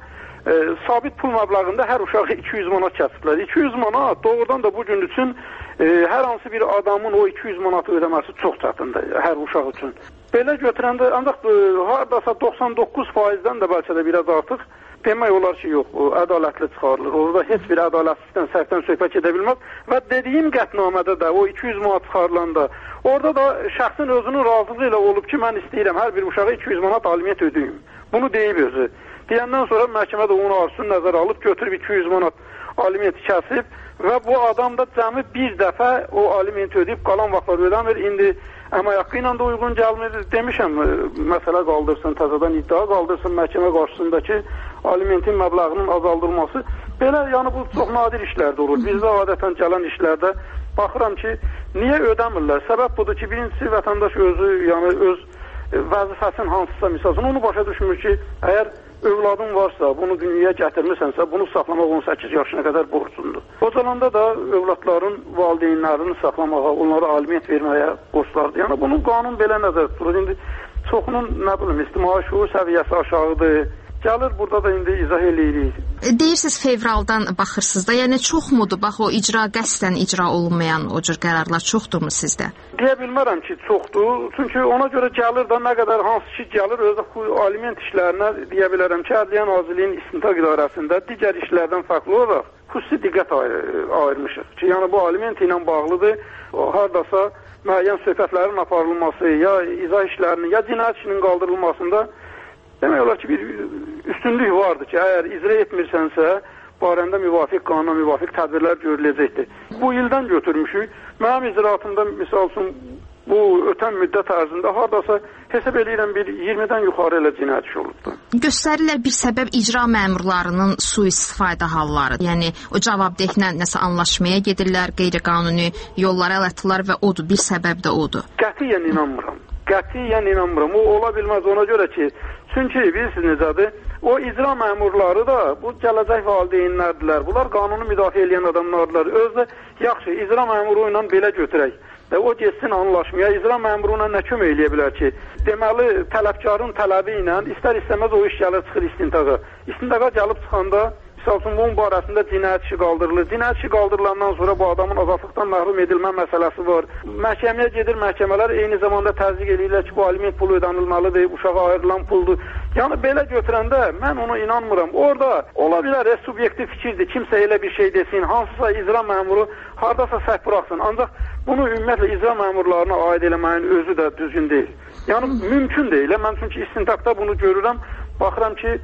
Speaker 3: sabit pul məbləğində hər uşağa 200 manat kəsirlər. 200 manat doğrudan da bu gün üçün hər hansı bir adamın o 200 manatı ödəməsi çox çətindir hər uşaq üçün. Belə götürəndə ancaq hardasa 99%-dən də bəlkə də biraz artıq demək olar ki, yox, ədalətli çıxarılır. Orada heç bir ədalətsizdən, səhvdən söhbət edə bilməz və dediyim qətnamədə də o 200 manat çıxarılanda orada da şəxsin özünün razılığı ilə olub ki, mən istəyirəm hər bir uşağa 200 manat aliment ödəyim. Bunu deyib özü. Deyəndən sonra məhkəmə də onun arzusunu nəzərə alıb götürüb 200 manat aliment kəsib və bu adam da cəmi bir dəfə o aliment ödəyib qalan vaxtlar ödəmir. İndi əmək haqqı ilə də uyğun gəlmir. Demişəm, məsələ qaldırsın, təzədən iddia qaldırsın məhkəmə qarşısındakı alimentin məbləğinin azaldılması. Belə, yəni bu çox nadir işlərdə olur. Bizdə adətən gələn işlərdə baxıram ki, niyə ödəmirlər? Səbəb budur ki, birincisi vətəndaş özü, yəni öz vəzifəsinin hansısa misalsın, onu başa düşmür ki, əgər övladın varsa, bunu dünyaya gətirmirsənsə, bunu saxlamaq 18 yaşına qədər borcundur. O zamanda da övladların valideynlərini saxlamağa, onlara aliment verməyə borclardır. Yəni bunun qanun belə nəzər tutur. İndi çoxunun, nə bilim, ictimai şuur səviyyəsi aşağıdır. Gəlir, burada da indi izah eləyirik.
Speaker 19: Deyirsiniz fevraldan baxırsınız da, yəni çoxmudur, bax o qəsdən icra olunmayan o cür qərarlar çoxdurmu sizdə?
Speaker 3: Deyə bilmərəm ki, çoxdur. Çünki ona görə gəlir da nə qədər hansı ki gəlir, özü aliment işlərinə deyə bilərəm ki, Ədliyyə Nazirliyinin İstintaq İdarəsində digər işlərdən fərqli olaraq xüsusi diqqət ayırmışıq. Ki, yəni bu aliment ilə bağlıdır, hardasa müəyyən söhbətlərin aparılması, ya izah işlərinin, ya cinayət işinin qaldırılmasında demək olar ki, bir üstünlük vardır ki, əgər icra etmirsənsə, barəndə müvafiq qanuna müvafiq tədbirlər görüləcəkdir. Bu ildən götürmüşük. Mənim icraatımda, misal üçün, bu ötən müddət ərzində hardasa hesab edirəm bir 20-dən yuxarı elə cinayət işi olubdur.
Speaker 19: Göstərirlər bir səbəb icra məmurlarının sui-istifadə halları. Yəni o cavabdehlə nəsə anlaşmaya gedirlər, qeyri-qanuni yollara əl atırlar və odur, bir səbəb də odur.
Speaker 3: Qətiyyən inanmıram. Qətiyyən inanmıram. O ola bilməz ona görə ki, çünki bilirsiniz necədir, o icra məmurları da bu gələcək valideynlərdirlər. Bunlar qanunu müdafiə edən adamlardır. Özdə yaxşı, icra məmuru ilə belə götürək. Və o getsin anlaşmaya, icra məmuru ilə nə kömək eləyə bilər ki? Deməli, tələbkarın tələbi ilə istər-istəməz o iş gəlir çıxır istintaqa. İstintaqa gəlib çıxanda, misal üçün, bunun barəsində cinayət işi qaldırılır. Cinayət işi qaldırılandan sonra bu adamın azadlıqdan məhrum edilmə məsələsi var. Məhkəməyə gedir, məhkəmələr eyni zamanda təsdiq edirlər ki, bu aliment pulu ödənilməlidir, uşağa ayrılan puldur. Yəni, belə götürəndə mən ona inanmıram. Orada ola bilər, subyektiv fikirdir, kimsə elə bir şey desin, hansısa icra məmuru haradasa səhv buraxsın. Ancaq bunu ümumiyyətlə icra məmurlarına aid eləməyin özü də düzgün deyil. Yəni, mümkün deyil. Mən çünki istintaqda bunu görürəm, baxıram ki,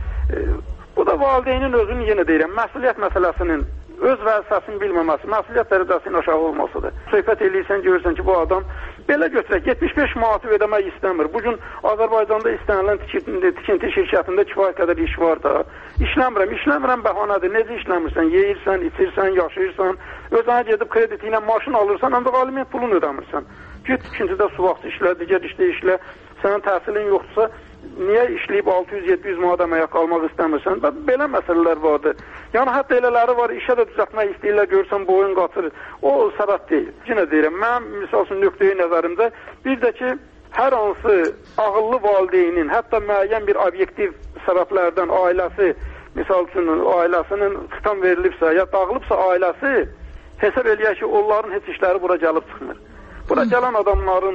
Speaker 3: bu da valideynin özünün, yenə deyirəm, məsuliyyət məsələsinin öz vəzifəsini bilməməsi, məsuliyyət dərəcəsinin aşağı olmasıdır. Söhbət eləyirsən, görürsən ki, bu adam belə götürək, 75 manatı ödəmək istəmir. Bugün Azərbaycanda istənilən tikinti şirkətində kifayət qədər iş var da. İşləmirəm bəhanədir. Necə işləmirsən? Yeyirsən, içirsən, yaşayırsan, özünə gedib krediti ilə maşın alırsan, ancaq aliment pulunu ödəmirsən. Get tikintidə su vaxtı işlə, digər işdə işlə, sənin təhsilin yoxdursa, niyə işləyib 600-700 manat əməyə qalmaq istəmirsən? Belə məsələlər vardır. Yəni, hətta elələri var, işə də düzəltmək istəyirlər, görürsən, boyun qaçır. O səbəb deyil. Yenə deyirəm, mən, misal üçün, nöqteyi nəzərimdə bir də ki, hər hansı ağıllı valideynin, hətta müəyyən bir obyektiv səbəblərdən ailəsi, misal üçün, ailəsinin xitam verilibsə, ya dağılıbsa ailəsi, hesab eləyək ki, onların heç işləri bura gəlib çıxmır. Bura gələn adamların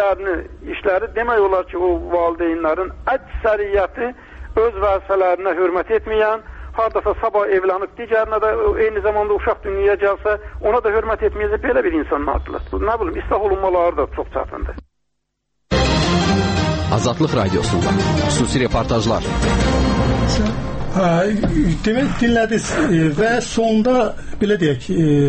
Speaker 3: işləri demək olar ki, o valideynlərin əksəriyyəti öz vəzifələrinə hörmət etməyən, hardasa sabah evlənib digərinə də eyni zamanda uşaq dünyaya gəlsə, ona da hörmət etməyəcək belə bir insanlardır. Nə bilim, islah olunmaları da çox çətindir.
Speaker 11: Azadlıq Radiosunda xüsusi reportajlar.
Speaker 18: Demək dinlədiniz və sonda belə deyək,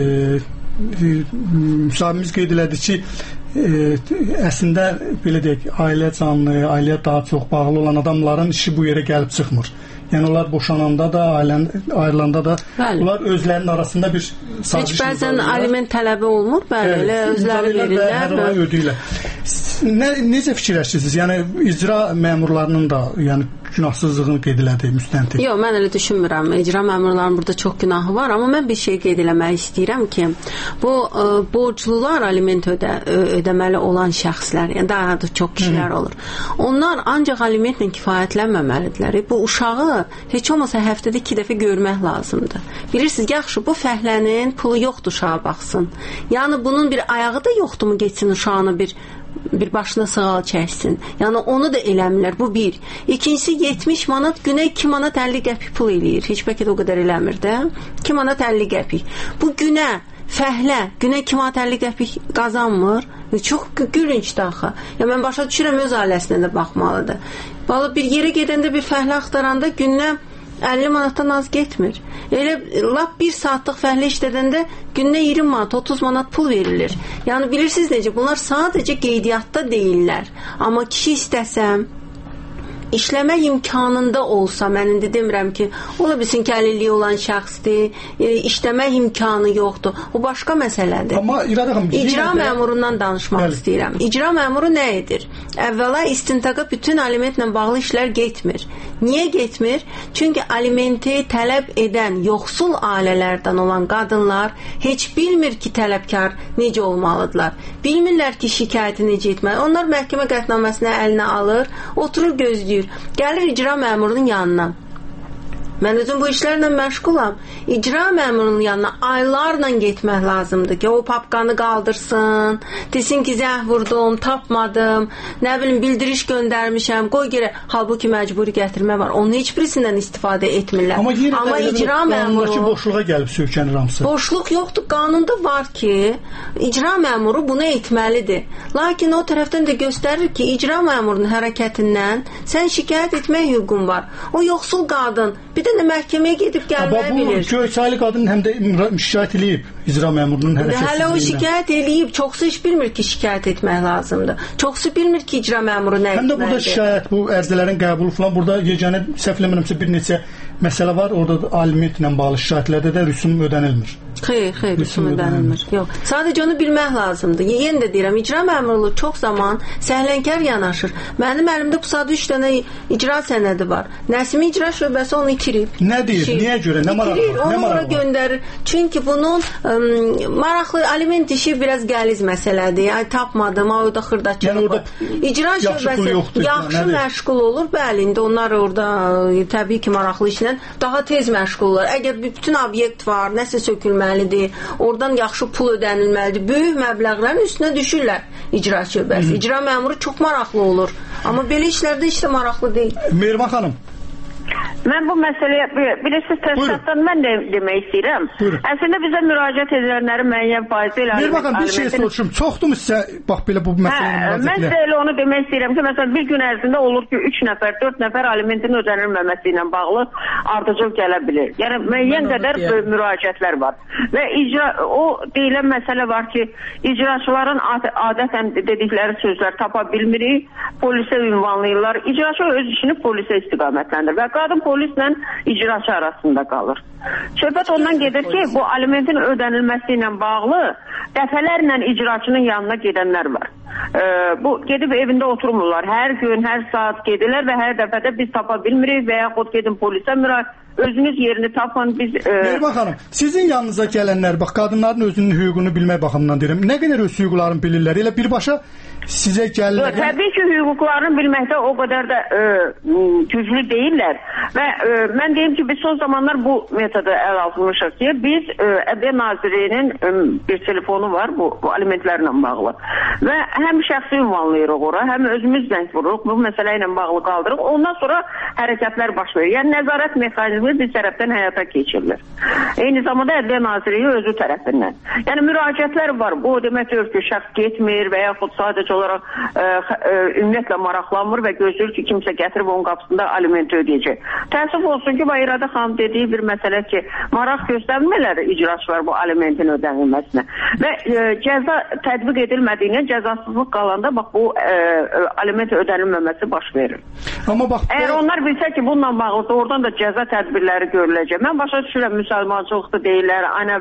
Speaker 18: müsahibimiz qeyd elədi ki, əslində belə deyək, ailə canlı, ailəyə daha çox bağlı olan adamların işi bu yerə gəlib çıxmır. Yəni onlar boşananda da, ayrılanda da onlar özlərinin arasında bir saziş.
Speaker 17: Heç bəzən aliment tələbi olmur, bəli, elə özləri verirlər.
Speaker 18: Hər ona ödəyirlər. Necə fikirləşirsiniz? Yəni icra məmurlarının da yəni günahsızlığını qeyd elədi müstəntiq.
Speaker 17: Yox, mən elə düşünmürəm. İcra məmurlarının burada çox günahı var, amma mən bir şey qeyd eləmək istəyirəm ki, bu borclular aliment ödəməli olan şəxslər, yəni daha da çox kişilər olur. Onlar ancaq alimentlə kifayətlənməməlidirlər. Bu uşağı heç olmasa həftədə 2 dəfə görmək lazımdır. Bilirsiniz, yaxşı, bu fəhlənin pulu yoxdur uşağa baxsın. Yəni bunun bir ayağı da yoxdurmu getsin uşağını bir başına sığal çəksin. Yəni onu da eləmirlər. Bu bir. İkincisi 70 manat günə 2 manat 50 qəpik pul eləyir. Heç bəlkə də o qədər eləmir də. 2 manat 50 qəpik. Bu günə fəhlə günə 2 manat 50 qəpik qazanmır. Çox gülüncdür axı. Yəni mən başa düşürəm, öz ailəsinə də baxmalıdır. Vallahi bir yerə gedəndə bir fəhlə axtaranda günə 50 manatdan az getmir. Elə lap 1 saatlıq fəhlə işlədəndə günə 20 manat, 30 manat pul verilir. Yəni bilirsiniz necə? Bunlar sadəcə qeydiyyatda deyirlər. Amma kişi istəsəm, işləmək imkanında olsa, mən indi demirəm ki, ola bilsin ki, əlilliyi olan şəxsdir, işləmək imkanı yoxdur. O başqa məsələdir.
Speaker 18: Amma
Speaker 17: icra məmurundan danışmaq istəyirəm. İcra məmuru nə edir? Əvvəla istintaqa bütün alimentlə bağlı işlər getmir. Niyə getmir? Çünki alimenti tələb edən yoxsul ailələrdən olan qadınlar heç bilmir ki, tələbkar necə olmalıdırlar. Bilmirlər ki, şikayəti necə etməli. Onlar məhkəmə qətnaməsini əlinə alır, oturur gözləyir. Gəlir icra məmurunun yanına. Mən özüm bu işlərlə məşğulam. İcra məmurunun yanına aylarla getmək lazımdır ki, o papqanı qaldırsın, desin ki, zəng vurdum, tapmadım, nə bilim, bildiriş göndərmişəm, qoy gərə. Halbuki məcburi gətirmə var. Onun heç birisindən istifadə etmirlər.
Speaker 18: Amma icra məmuru boşluğa gəlib söykənir hamısı.
Speaker 17: Boşluq yoxdur. Qanunda var ki, icra məmuru bunu etməlidir. Lakin o tərəfdən də göstərir ki, icra məmurunun hərəkətindən sən şikayət etmək hüququn var. O yoxsul qadın bir də məhkəməyə gedib gəlməyə bilir.
Speaker 18: Bu göysaylı qadın həm də şikayət edib icra məmurunun hərəkətsizliyindən.
Speaker 17: Hələ o şikayət edib, çoxsu heç bilmir ki, şikayət etmək lazımdır. Çoxsu bilmir ki, icra məmuru nə etməlidir.
Speaker 18: Həm də burada şikayət, bu ərizələrin qəbulu falan, burada yeganə səhv eləmirəmsə bir neçə məsələ var. Orada alimentlə bağlı şikayətlərdə də rüsum ödənilmir.
Speaker 17: Xeyr, rüsum ödənilmir. Yox, sadəcə onu bilmək lazımdır. Yenə də deyirəm, icra məmurluğu çox zaman səhlənkar yanaşır. Mənim əlimdə bu saat 3 dənə icra sənədi var. Nəsimi icra şöbəsi onu itirib.
Speaker 18: Nə deyir? Niyə görə? Nə maraqlı?
Speaker 17: Onu ora göndərir. Çünki bunun maraqlı aliment işi biraz qəliz məsələdir. Ay tapmadım, ay o da xırdaçılıq var. İcra şöbəsi yaxşı məşğul olur. Bəli, indi onlar orada təbii ki, maraqlı işlə daha tez məşğul olur. Əgər bütün obyekt var, nəsə sökülməlidir, oradan yaxşı pul ödənilməlidir, böyük məbləğlərin üstünə düşürlər icra şöbəsi. İcra məmuru çox maraqlı olur. Amma belə işlərdə heç də maraqlı deyil.
Speaker 18: Mehriban xanım.
Speaker 22: Mən bu məsələyə, bilirsiniz, təşkilatdan mən də demək istəyirəm. Əslində bizə müraciət edilənlərin müəyyən faizi ilə
Speaker 18: bir baxın, bir şey soruşum. Çoxdurmu sizə bax belə bu məsələyə müraciət
Speaker 22: mən də elə onu demək istəyirəm ki, məsələn, bir gün ərzində olur ki, 3 nəfər, 4 nəfər alimentin ödənilməməsi ilə bağlı ardıcıl gələ bilir. Yəni, müəyyən qədər müraciətlər var. Və o deyilən məsələ var ki, icraçıların adətən dedikləri sözlər tapa bilmirik, polisə ünvanlayırlar. İcraçı öz işini polisə istiqamətləndir və qadın polislə icraçı arasında qalır. Söhbət ondan gedir ki, bu alimentin ödənilməsi ilə bağlı dəfələrlə icraçının yanına gedənlər var. Bu gedib evində oturmurlar. Hər gün, hər saat gedirlər və hər dəfədə biz tapa bilmirik və yaxud gedin polisə özünüz yerini tapın.
Speaker 18: Mehriban xanım, sizin yanınıza gələnlər, bax, qadınların özünün hüququnu bilmək baxımından deyirəm. Nə qədər öz hüquqlarını bilirlər? Elə birbaşa sizə gəlirlər.
Speaker 22: Təbii ki, hüquqlarını bilməkdə o qədər də güclü deyirlər. Və mən deyim ki, biz son zamanlar bu metodu əl almışıq ki, biz Ədliyyə Nazirliyinin bir telefonu var bu alimentlərlə bağlı. Və həm şəxsi ünvanlayırıq ora, həm özümüz zəng vururuq, bu məsələ ilə bağlı qaldırıq. Ondan sonra hərəkətlər baş verir. Yəni nəzarət mexanizmi bir tərəfdən həyata keçirilir. Eyni zamanda Ədliyyə Nazirliyi özü tərəfindən. Yəni müraciətlər var. Bu deməkdir ki, şəxs getmir və yaxud sadəcə olaraq ümumiyyətlə maraqlanmır və gözləyir ki, kimsə gətirib onun qapısında alimenti ödəyəcək. Təəssüf olsun ki, İradə xanım dediyi bir məsələ ki, maraq göstərmirlər icraçılar bu alimentin ödənilməsinə və cəza tətbiq edilmədiyindən cəzasızlıq qalanda bax bu aliment ödənilməməsi baş verir.
Speaker 18: Amma bax,
Speaker 22: əgər onlar bilsə ki, bununla bağlı oradan da cəza tədbirləri görüləcək. Mən başa düşürəm, müsəlmançılıqdır deyirlər, nə bilim,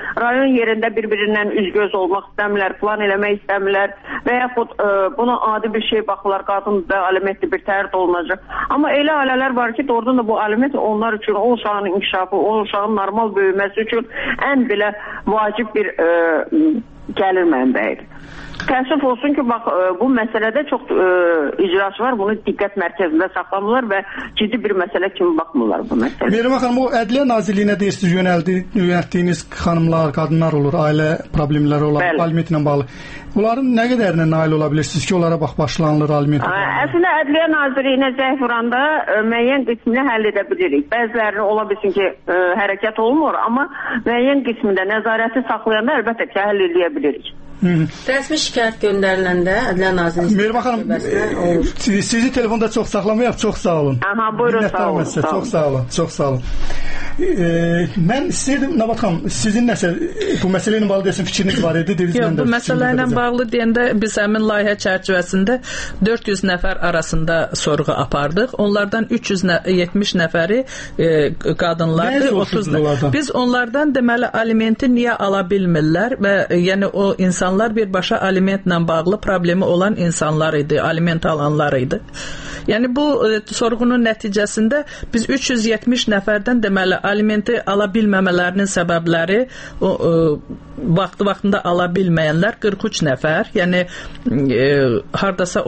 Speaker 22: rayon yerində bir-birindən üzgöz olmaq istəmirlər, plan eləmək istəmirlər və yaxud buna adi bir şey baxırlar, qadın da alimentli bir tərd olunacaq. Amma elə ailələr var ki, doğrudan da bu aliment onlar üçün, o uşağın inkişafı, o uşağın normal böyüməsi üçün ən belə vacib bir gəlir mənbəyidir. Təəssüf olsun ki, bax, bu məsələdə çox icraçılar bunu diqqət mərkəzində saxlamırlar və ciddi bir məsələ kimi baxmırlar bu məsələ.
Speaker 18: Mehriban xanım, o Ədliyyə Nazirliyinə deyirsiniz, yönəltdiyiniz xanımlar, qadınlar olur, ailə problemləri olan alimentlə bağlı. Onların nə qədərinə nail ola bilirsiniz ki, onlara bax başlanılır aliment?
Speaker 22: Əslində Ədliyyə Nazirliyinə zəng vuranda müəyyən qismini həll edə bilirik. Bəzilərini ola bilsin ki, hərəkət olmur, amma müəyyən qismində nəzarəti saxlayanda əlbəttə ki, həll edə bilirik.
Speaker 17: Rəsmi şikayət göndəriləndə Ədliyyə Nazirliyinin
Speaker 18: Mehriban xanım, sizi telefonda çox saxlamayaq, çox sağ olun.
Speaker 22: Aha, buyurun, sağ olun.
Speaker 18: Çox sağ olun, çox sağ olun. Mən istəyirdim, Nabat xanım, sizin nəsə bu məsələ ilə bağlı desin fikriniz var idi?
Speaker 2: Yox, bu məsələ ilə bağlı deyəndə biz həmin layihə çərçivəsində 400 nəfər arasında sorğu apardıq. Onlardan 370 nəfəri qadınlardır, 30 nəfər. Biz onlardan deməli alimenti niyə ala bilmirlər və yəni o insanlar birbaşa alimentlə bağlı problemi olan insanlar idi, aliment alanlar idi. Yəni bu sorğunun nəticəsində biz 370 nəfərdən deməli alimenti ala bilməmələrinin səbəbləri vaxtında ala bilməyənlər 43 nəfər, yəni hardasa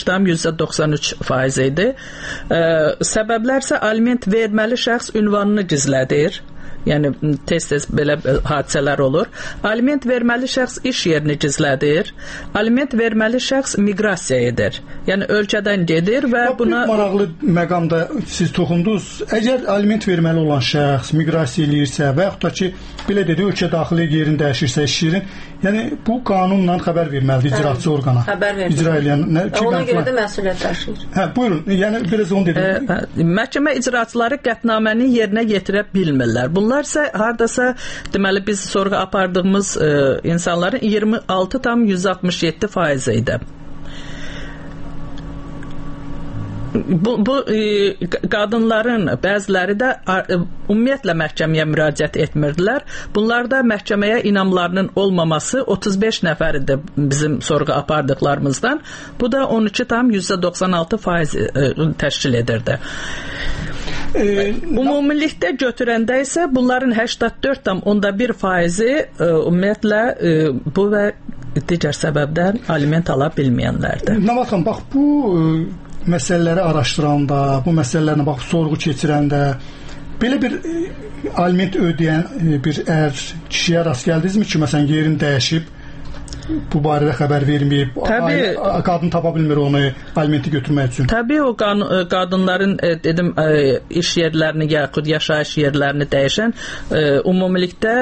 Speaker 2: 15,93% idi. Səbəblər isə aliment verməli şəxs ünvanını gizlədir. Yəni tez-tez belə hadisələr olur. Aliment verməli şəxs iş yerini gizlədir. Aliment verməli şəxs miqrasiya edir. Yəni ölkədən gedir və buna
Speaker 18: maraqlı məqamda siz toxundunuz. Əgər aliment verməli olan şəxs miqrasiya eləyirsə və yaxud da ki, belə dedi, ölkə daxili yerini dəyişirsə iş yerin, yəni bu qanunla xəbər verməlidir icraçı orqana.
Speaker 17: Xəbər verməlidir.
Speaker 18: İcra edən
Speaker 17: ona görə də məsuliyyət daşıyır.
Speaker 18: Hə, buyurun. Yəni biraz onu dedim.
Speaker 2: Məhkəmə icraçıları qətnaməni yerinə yetirə bilmirlər. Bunlar isə hardasa deməli biz sorğu apardığımız insanların 26,167% idi. Bu qadınların bəziləri də ümumiyyətlə məhkəməyə müraciət etmirdilər. Bunlarda məhkəməyə inamlarının olmaması 35 nəfər idi bizim sorğu apardıqlarımızdan. Bu da 12,96% təşkil edirdi. Ümumilikdə götürəndə isə bunların 84,1% ümumiyyətlə bu və digər səbəbdən aliment ala bilməyənlərdir.
Speaker 18: Nabat xanım, bax bu məsələləri araşdıranda, bu məsələlərlə bax sorğu keçirəndə belə bir aliment ödəyən bir kişiyə rast gəldinizmi ki, məsələn yerin dəyişib, bu barədə xəbər verməyib, qadın tapa bilmir onu alimenti götürmək üçün? Təbii
Speaker 2: o qadınların dedim iş yerlərini yaxud yaşayış yerlərini dəyişən ümumilikdə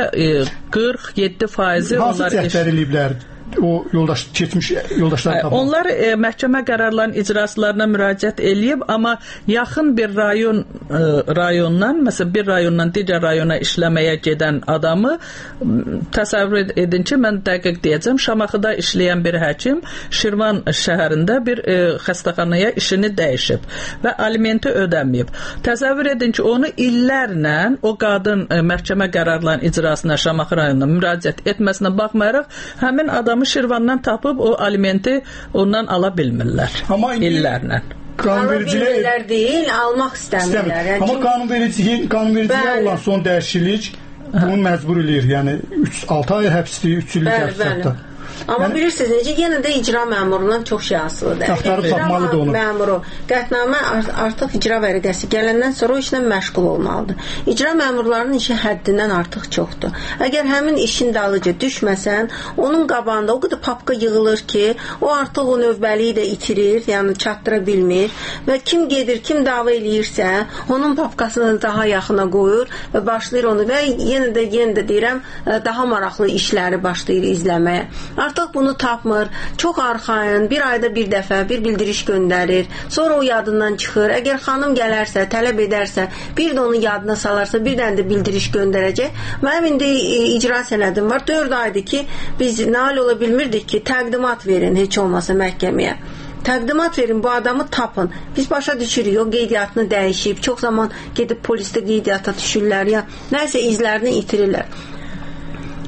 Speaker 2: 47%
Speaker 18: onlar cəhdlər eləyiblər? O keçmiş yoldaşlar tapıb.
Speaker 2: Onlar məhkəmə qərarlarının icraçılarına müraciət eləyib, amma yaxın bir rayondan, məsələn bir rayondan digər rayona işləməyə gedən adamı təsəvvür edin ki, mən dəqiq deyəcəm, Şamaxıda işləyən bir həkim Şirvan şəhərində bir xəstəxanaya işini dəyişib və alimenti ödəməyib. Təsəvvür edin ki, onu illərlə o qadın məhkəmə qərarlarının icrasına Şamaxı rayonuna müraciət etməsinə baxmayaraq, həmin adamı Şirvandan tapıb o alimenti ondan ala bilmirlər illərlə.
Speaker 17: Qanunvericilər deyil, almaq istəmirlər.
Speaker 18: Amma qanunvericiliyə olan son dəyişiklik bunu məcbur eləyir. Yəni 6 ay həbsdir, 3 illik həbsdir.
Speaker 17: Amma bilirsiniz necə, yenə də icra məmurundan çox şey asılıdır.
Speaker 18: Axtarıb tapmalıdır onu.
Speaker 17: Məmuru qətnamə artıq icra vərəqəsi gələndən sonra o işlə məşğul olmalıdır. İcra məmurlarının işi həddindən artıq çoxdur. Əgər həmin işin dalıca düşməsən, onun qabağında o qədər papka yığılır ki, o artıq o növbəliyi də itirir, yəni çatdıra bilmir və kim gedir, kim dava eləyirsə, onun papkasını daha yaxına qoyur və başlayır onu və yenə də deyirəm, daha maraqlı işləri başlayır izləməyə. Artıq bunu tapmır, çox arxayın, bir ayda bir dəfə bir bildiriş göndərir, sonra o yadından çıxır. Əgər xanım gələrsə, tələb edərsə, bir də onu yadına salarsa, bir dənə də bildiriş göndərəcək. Mənim indi icra sənədim var, 4 aydır ki, biz nail ola bilmirdik ki, təqdimat verin heç olmasa məhkəməyə. Təqdimat verin, bu adamı tapın. Biz başa düşürük, o qeydiyyatını dəyişib, çox zaman gedib polisdə qeydiyyata düşürlər, ya nəsə izlərini itirirlər.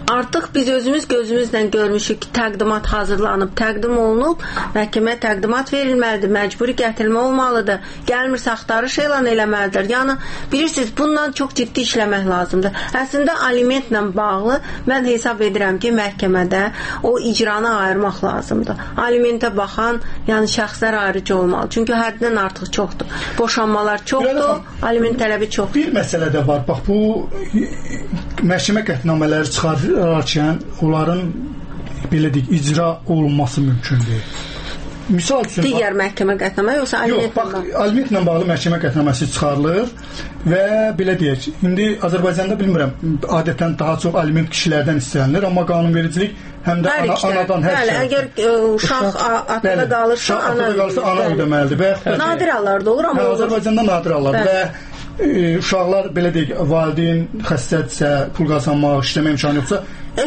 Speaker 17: Artıq biz özümüz gözümüzlə görmüşük ki, təqdimat hazırlanıb, təqdim olunub, məhkəməyə təqdimat verilməlidir, məcburi gətirilmə olmalıdır, gəlmirsə axtarış elan eləməlidir. Yəni, bilirsiniz, bundan çox ciddi işləmək lazımdır. Əslində, alimentlə bağlı mən hesab edirəm ki, məhkəmədə o icranı ayırmaq lazımdır. Alimentə baxan, yəni şəxslər ayrıcı olmalı. Çünki həddən artıq çoxdur. Boşanmalar çoxdur, aliment tələbi çoxdur.
Speaker 18: Bir məsələ də var. Bax, bu məhkəmə qətnamələri çıxararkən onların belə deyək, icra olunması mümkündür. Misal üçün
Speaker 17: digər məhkəmə qətnamə yoxsa alimentlə bağlı?
Speaker 18: Yox, bax, alimentlə bağlı məhkəmə qətnaməsi çıxarılır və belə deyək, indi Azərbaycanda bilmirəm, adətən daha çox aliment kişilərdən istənilir, amma qanunvericilik həm də anadan hər şey.
Speaker 17: Əgər uşaq atada qalırsa,
Speaker 18: ana ödəməlidir.
Speaker 17: Nadir hallarda olur, amma
Speaker 18: Azərbaycanda nadir hallarda və uşaqlar belə deyək, valideyn xəstədirsə, pul qazanmaq, işləmə imkanı yoxsa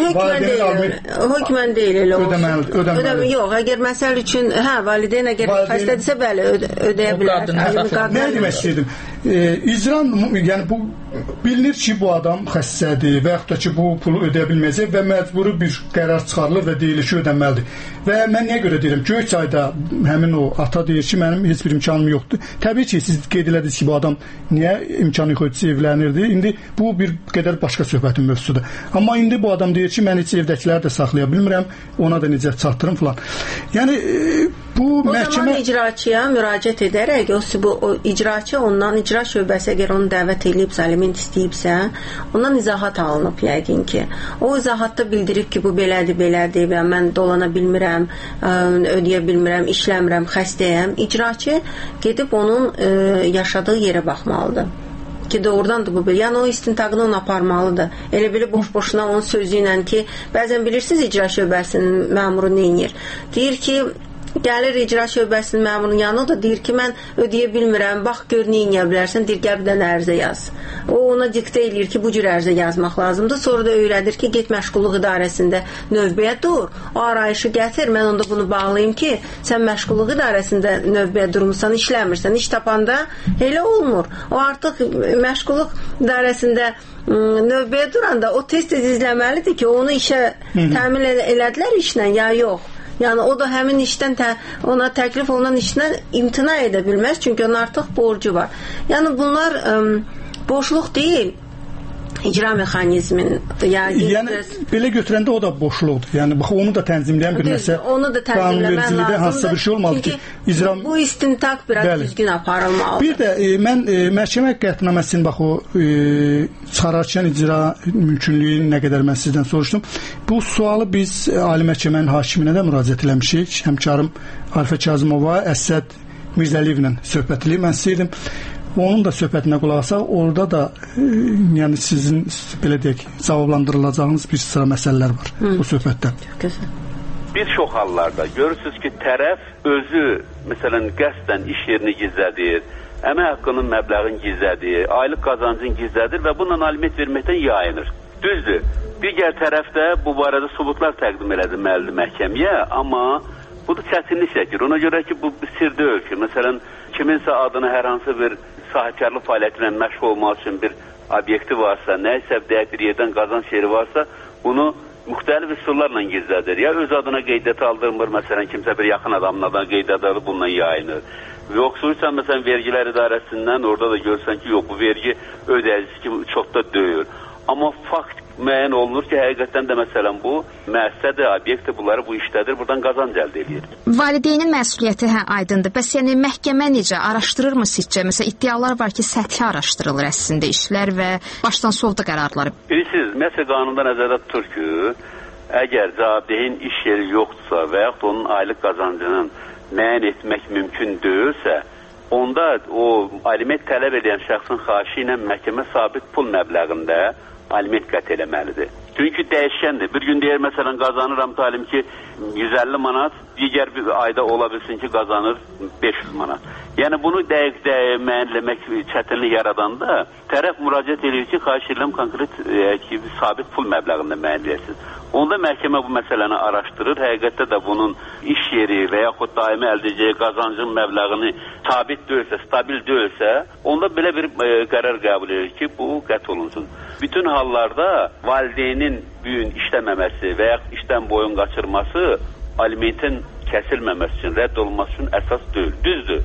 Speaker 17: hökmən deyil elə olsun. Ödəməli. Yox, əgər məsəl üçün, valideyn əgər xəstədirsə, bəli, ödəyə bilər.
Speaker 18: Nə demək istəyirdim? İcra, yəni bu bilinir ki, bu adam xəstədir və yaxud da ki, bu pulu ödəyə bilməyəcək və məcburi bir qərar çıxarılır və deyilir ki, ödəməlidir. Və mən niyə görə deyirəm? Göyçayda həmin o ata deyir ki, mənim heç bir imkanım yoxdur. Təbii ki, siz qeyd elədiniz ki, bu adam niyə imkanı yox evlənirdi? İndi bu bir qədər başqa söhbətin mövzusudur. Amma indi bu adam deyir ki, mən heç evdəkiləri də saxlaya bilmirəm, ona da necə çatdırım filan. Yəni bu məhkəmə
Speaker 17: zaman icraçıya müraciət edərək o icraçı ondan icra şöbəsi əgər onu dəvət edibsə, aliment istəyibsə, ondan izahat alınıb yəqin ki. O izahatda bildirib ki, bu belədir və mən dolana bilmirəm, ödəyə bilmirəm, işləmirəm, xəstəyəm. İcraçı gedib onun yaşadığı yerə baxmalıdır. Ki doğrudandır bu belə. Yəni o istintaqını onu aparmalıdır. Elə belə boş-boşuna onun sözü ilə ki, bəzən bilirsiniz icra şöbəsinin məmuru nə edir? Deyir ki, gəlir icra şöbəsinin məmurunun yanına da deyir ki, mən ödəyə bilmirəm, bax gör nə edə bilərsən, deyir gəl bir dənə ərizə yaz. O ona diktə eləyir ki, bu cür ərizə yazmaq lazımdır. Sonra da öyrədir ki, get məşğulluq idarəsində növbəyə dur, o arayışı gətir, mən onda bunu bağlayım ki, sən məşğulluq idarəsində növbəyə durmuşsan, işləmirsən, iş tapanda elə olmur. O artıq məşğulluq idarəsində növbəyə duranda o tez-tez izləməlidir ki, onu işə təmin elədilər işlə, ya yox. Yəni o da həmin işdən ona təklif olunan işdən imtina edə bilməz, çünki onun artıq borcu var. Yəni bunlar boşluq deyil, icra mexanizmin.
Speaker 18: Yəni belə götürəndə o da boşluqdur. Yəni bax onu da tənzimləyən bir məsələ.
Speaker 17: Onu da tənzimləmək lazımdır.
Speaker 18: Hansısa bir şey olmalı ki, icra
Speaker 17: bu istintaq biraz düzgün aparılmalıdır.
Speaker 18: Bir də mən məhkəmə qətnaməsini bax o çıxararkən icra mümkünlüyü nə qədər mən sizdən soruşdum. Bu sualı biz Ali Məhkəmənin hakiminə də müraciət eləmişik. Həmkarım Arifə Kazımova, Əsəd Mirzəliyevlə söhbət edib. Mən istəyirdim onun da söhbətinə qulaq asaq, orada da yəni sizin belə deyək, cavablandırılacağınız bir sıra məsələlər var bu söhbətdə.
Speaker 4: Bir çox hallarda görürsünüz ki, tərəf özü məsələn qəsdən iş yerini gizlədir, əmək haqqının məbləğini gizlədir, aylıq qazancını gizlədir və bununla aliment verməkdən yayınır. Düzdür, digər tərəfdə bu barədə sübutlar təqdim edilməlidir məhkəməyə, amma bu da çətinlik çəkir. Ona görə ki, bu sir deyil ki, məsələn, kiminsə adına hər hansı bir sahibkarlıq fəaliyyətinə məşğul olmaq üçün bir obyekti varsa, nəyisə bir yerdən qazanc yeri varsa, bunu müxtəlif üsullarla gizlədir. Ya öz adına qeydiyyata aldırmır, məsələn, kimsə bir yaxın adamın adına qeydiyyata alıb bununla yayınır. Yoxsulsa, məsələn, vergilər idarəsindən orada da görsən ki, yox, bu vergi ödəyicisi kimi çox da deyil. Amma fakt müəyyən olunur ki, həqiqətən də məsələn bu müəssisədir, obyektdir, bunları bu işlədir, buradan qazanc əldə edir.
Speaker 19: Valideynin məsuliyyəti aydındır. Bəs yəni məhkəmə necə araşdırırmı sizcə? Məsələn, iddialar var ki, səthi araşdırılır əslində işlər və başdan sovda qərarları.
Speaker 4: Bilirsiniz, məsəl qanunda nəzərdə tutur ki, əgər cavabdehin iş yeri yoxdursa və yaxud onun aylıq qazancının müəyyən etmək mümkün deyilsə, onda o aliment tələb edən şəxsin xahişi ilə məhkəmə sabit pul məbləğində aliment qət eləməlidir. Çünki dəyişkəndir. Bir gün deyir, məsələn, qazanıram talim ki, 150 manat, digər bir ayda ola bilsin ki, qazanır 500 manat. Yəni, bunu dəqiq müəyyənləmək çətinlik yaradanda tərəf müraciət edir ki, xahiş edirəm konkret sabit pul məbləğində müəyyənləyəsiniz. onda məhkəmə bu məsələni araşdırır. Həqiqətdə də bunun iş yeri və yaxud daimi əldə edəcəyi qazancın məbləğini sabit deyilsə, stabil deyilsə, onda belə bir qərar qəbul edir ki, bu qət olunsun. Bütün hallarda valideynin bu gün işləməməsi və yaxud işdən boyun qaçırması alimentin kəsilməməsi üçün, rədd olunması üçün əsas deyil. Düzdür.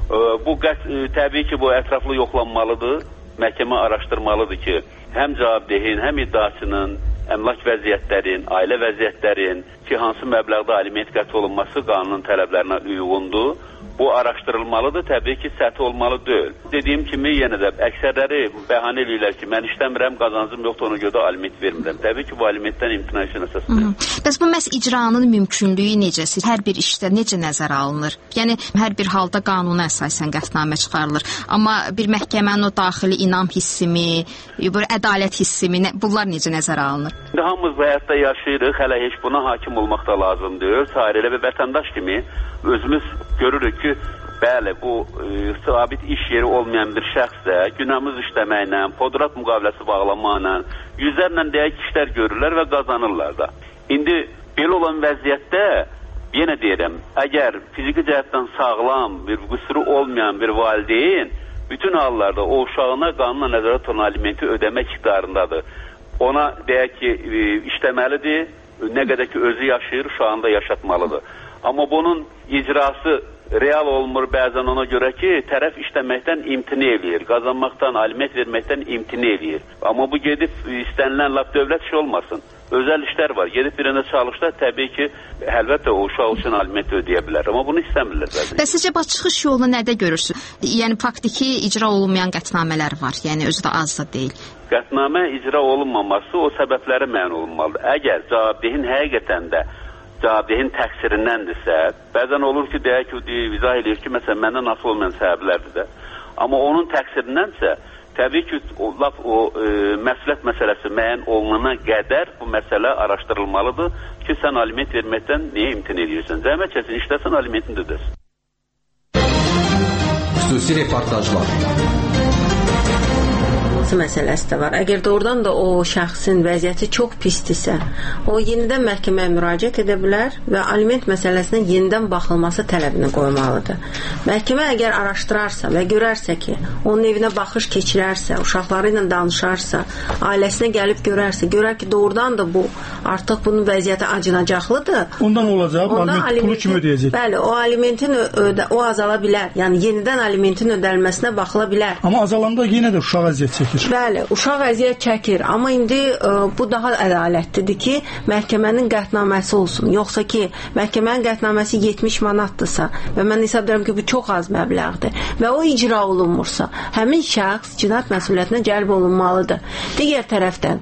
Speaker 4: Bu təbii ki, bu ətraflı yoxlanmalıdır. Məhkəmə araşdırmalıdır ki, həm cavabdehin, həm iddiaçının əmlak vəziyyətlərin, ailə vəziyyətlərin ki, hansı məbləğdə aliment qət olunması qanunun tələblərinə uyğundur. Bu araşdırılmalıdır, təbii ki, səthi olmalı deyil. Dediyim kimi, yenə də əksərləri bəhanə eləyirlər ki, mən işləmirəm, qazancım yoxdur, ona görə də aliment vermirəm. Təbii ki, bu alimentdən imtina üçün əsasdır.
Speaker 19: Bəs bu məhz icranın mümkünlüyü necəsi? Hər bir işdə necə nəzərə alınır? Yəni, hər bir halda qanuna əsasən qətnamə çıxarılır. Amma bir məhkəmənin o daxili inam hissimi, ədalət hissimi, bunlar necə nəzərə alınır?
Speaker 4: Hamımız bu həyatda yaşayırıq, hələ heç buna hakim olmaq da lazımdır. Sairələ və vətəndaş kimi özümüz görürük ki, bəli, bu sabit iş yeri olmayan bir şəxsdə günahımız işləməklə, podrat müqaviləsi bağlamaqla yüzlərlə deyək işlər görürlər və qazanırlar da. İndi belə olan vəziyyətdə yenə deyirəm, əgər fiziki cəhətdən sağlam, bir qüsuru olmayan bir valideyn bütün hallarda o uşağına qanunla nəzarət olunan alimenti ödəmək iqtidarındadır. Ona deyək ki, işləməlidir, nə qədər ki özü yaşayır, uşağını da yaşatmalıdır. Amma bunun icrası real olmur bəzən ona görə ki, tərəf işləməkdən imtina eləyir, qazanmaqdan, aliment verməkdən imtina eləyir. Amma bu gedib istənilən lap dövlət işi olmasın. Özəl işlər var. Gedib birində çalışsa, təbii ki, əlbəttə o uşaq üçün aliment ödəyə bilər. Amma bunu istəmirlər bəzən.
Speaker 19: Və sizcə çıxış yolunu nədə görürsünüz? Yəni, faktiki icra olunmayan qətnamələr var. Yəni, özü də az da deyil.
Speaker 4: Qətnamə icra olunmaması o səbəbləri müəyyən olunmalıdır. Əgər cavabdehin həqiqətən də cavabdehin təqsirindəndirsə, bəzən olur ki, deyək ki, izah edir ki, məsələn, məndən asılı olmayan səbəblərdir də. Amma onun təqsirindənsə, təbii ki, o məsuliyyət məsələsi müəyyən olunana qədər bu məsələ araşdırılmalıdır ki, sən aliment verməkdən niyə imtina edirsən? Zəhmət çəksin, işləsən alimentini də ödəsin.
Speaker 11: Xüsusi reportajlar.
Speaker 17: Məsələsi də var. Əgər doğrudan da o şəxsin vəziyyəti çox pisdirsə, o yenidən məhkəməyə müraciət edə bilər və aliment məsələsinə yenidən baxılması tələbini qoymalıdır. Məhkəmə əgər araşdırarsa və görərsə ki, onun evinə baxış keçirərsə, uşaqları ilə danışarsa, ailəsinə gəlib görərsə, görər ki, doğrudan da bu artıq bunun vəziyyəti acınacaqlıdır.
Speaker 18: Ondan olacaq, aliment pulu kim ödəyəcək?
Speaker 17: Bəli, o alimentin o azala bilər. Yəni yenidən alimentin ödənilməsinə baxıla bilər.
Speaker 18: Amma azalanda yenə də uşaq əziyyət çəkir.
Speaker 17: Bəli, uşaq əziyyət çəkir, amma indi bu daha ədalətlidir ki, məhkəmənin qətnaməsi olsun. Yoxsa ki, məhkəmənin qətnaməsi 70 manatdırsa və mən hesab edirəm ki, bu çox az məbləğdir və o icra olunmursa, həmin şəxs cinayət məsuliyyətinə cəlb olunmalıdır. Digər tərəfdən,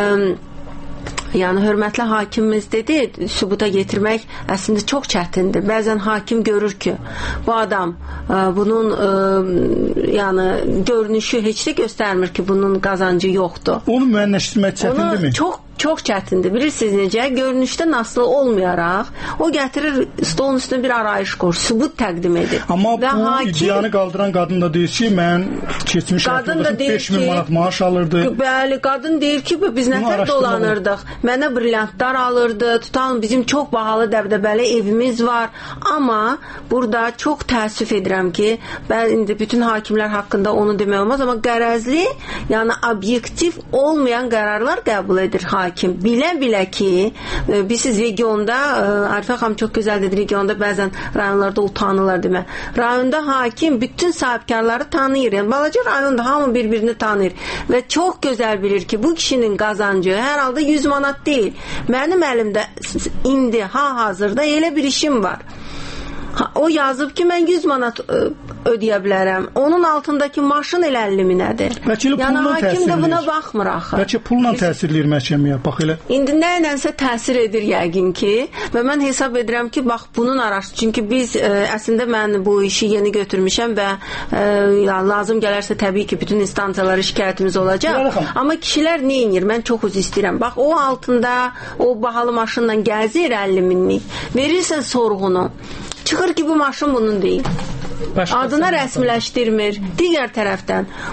Speaker 17: yəni hörmətli hakimimiz dedi, sübuta yetirmək əslində çox çətindir. Bəzən hakim görür ki, bu adam bunun yəni görünüşü heç də göstərmir ki, bunun qazancı yoxdur.
Speaker 18: Onu müəyyənləşdirmək çətindirmi?
Speaker 17: Çox çətindir. Bilirsiniz necə? Görünüşdən asılı olmayaraq o gətirir stolun üstünə bir arayış qoyur, sübut təqdim edir.
Speaker 18: Amma və bu iddianı qaldıran qadın da deyir ki, mən keçmiş həyatımda 5000 manat maaş alırdı.
Speaker 17: Bəli, qadın deyir ki, biz nətər dolanırdıq. Mənə brilyantlar alırdı. Tutalım, bizim çox bahalı dəbdəbəli evimiz var. Amma burada çox təəssüf edirəm ki, indi bütün hakimlər haqqında onu demək olmaz, amma qərəzli, yəni obyektiv olmayan qərarlar qəbul edir hakim. Bilə-bilə ki, bilirsiniz, regionda, Arifə xanım çox gözəl dedi, regionda bəzən rayonlarda utanırlar demə. Rayonda hakim bütün sahibkarları tanıyır. Yəni, balaca rayonda hamı bir-birini tanıyır və çox gözəl bilir ki, bu kişinin qazancı hər halda 100 manat deyil. Mənim əlimdə indi, hazırda elə bir işim var. O yazıb ki, mən 100 manat ödəyə bilərəm. Onun altındakı maşın elə 50 minədir. Yəni, hakim də buna baxmır axı.
Speaker 18: Bəlkə pulla təsirləyir məhkəməyə, bax elə.
Speaker 17: İndi nəyənsə təsir edir yəqin ki və mən hesab edirəm ki, bax, bunun araşdır. Çünki biz, əslində mən bu işi yeni götürmüşəm və lazım gələrsə təbii ki, bütün instansiyalara şikayətimiz olacaq. Amma kişilər neyinir? Mən çox uz istəyirəm. Bax, o altında o bahalı maşınla gəzir 50 minlik. Verirsən sorğunu. Çıxır ki, bu maşın bunun deyil. Adına rəsmiləşdirmir. Digər tərəfdən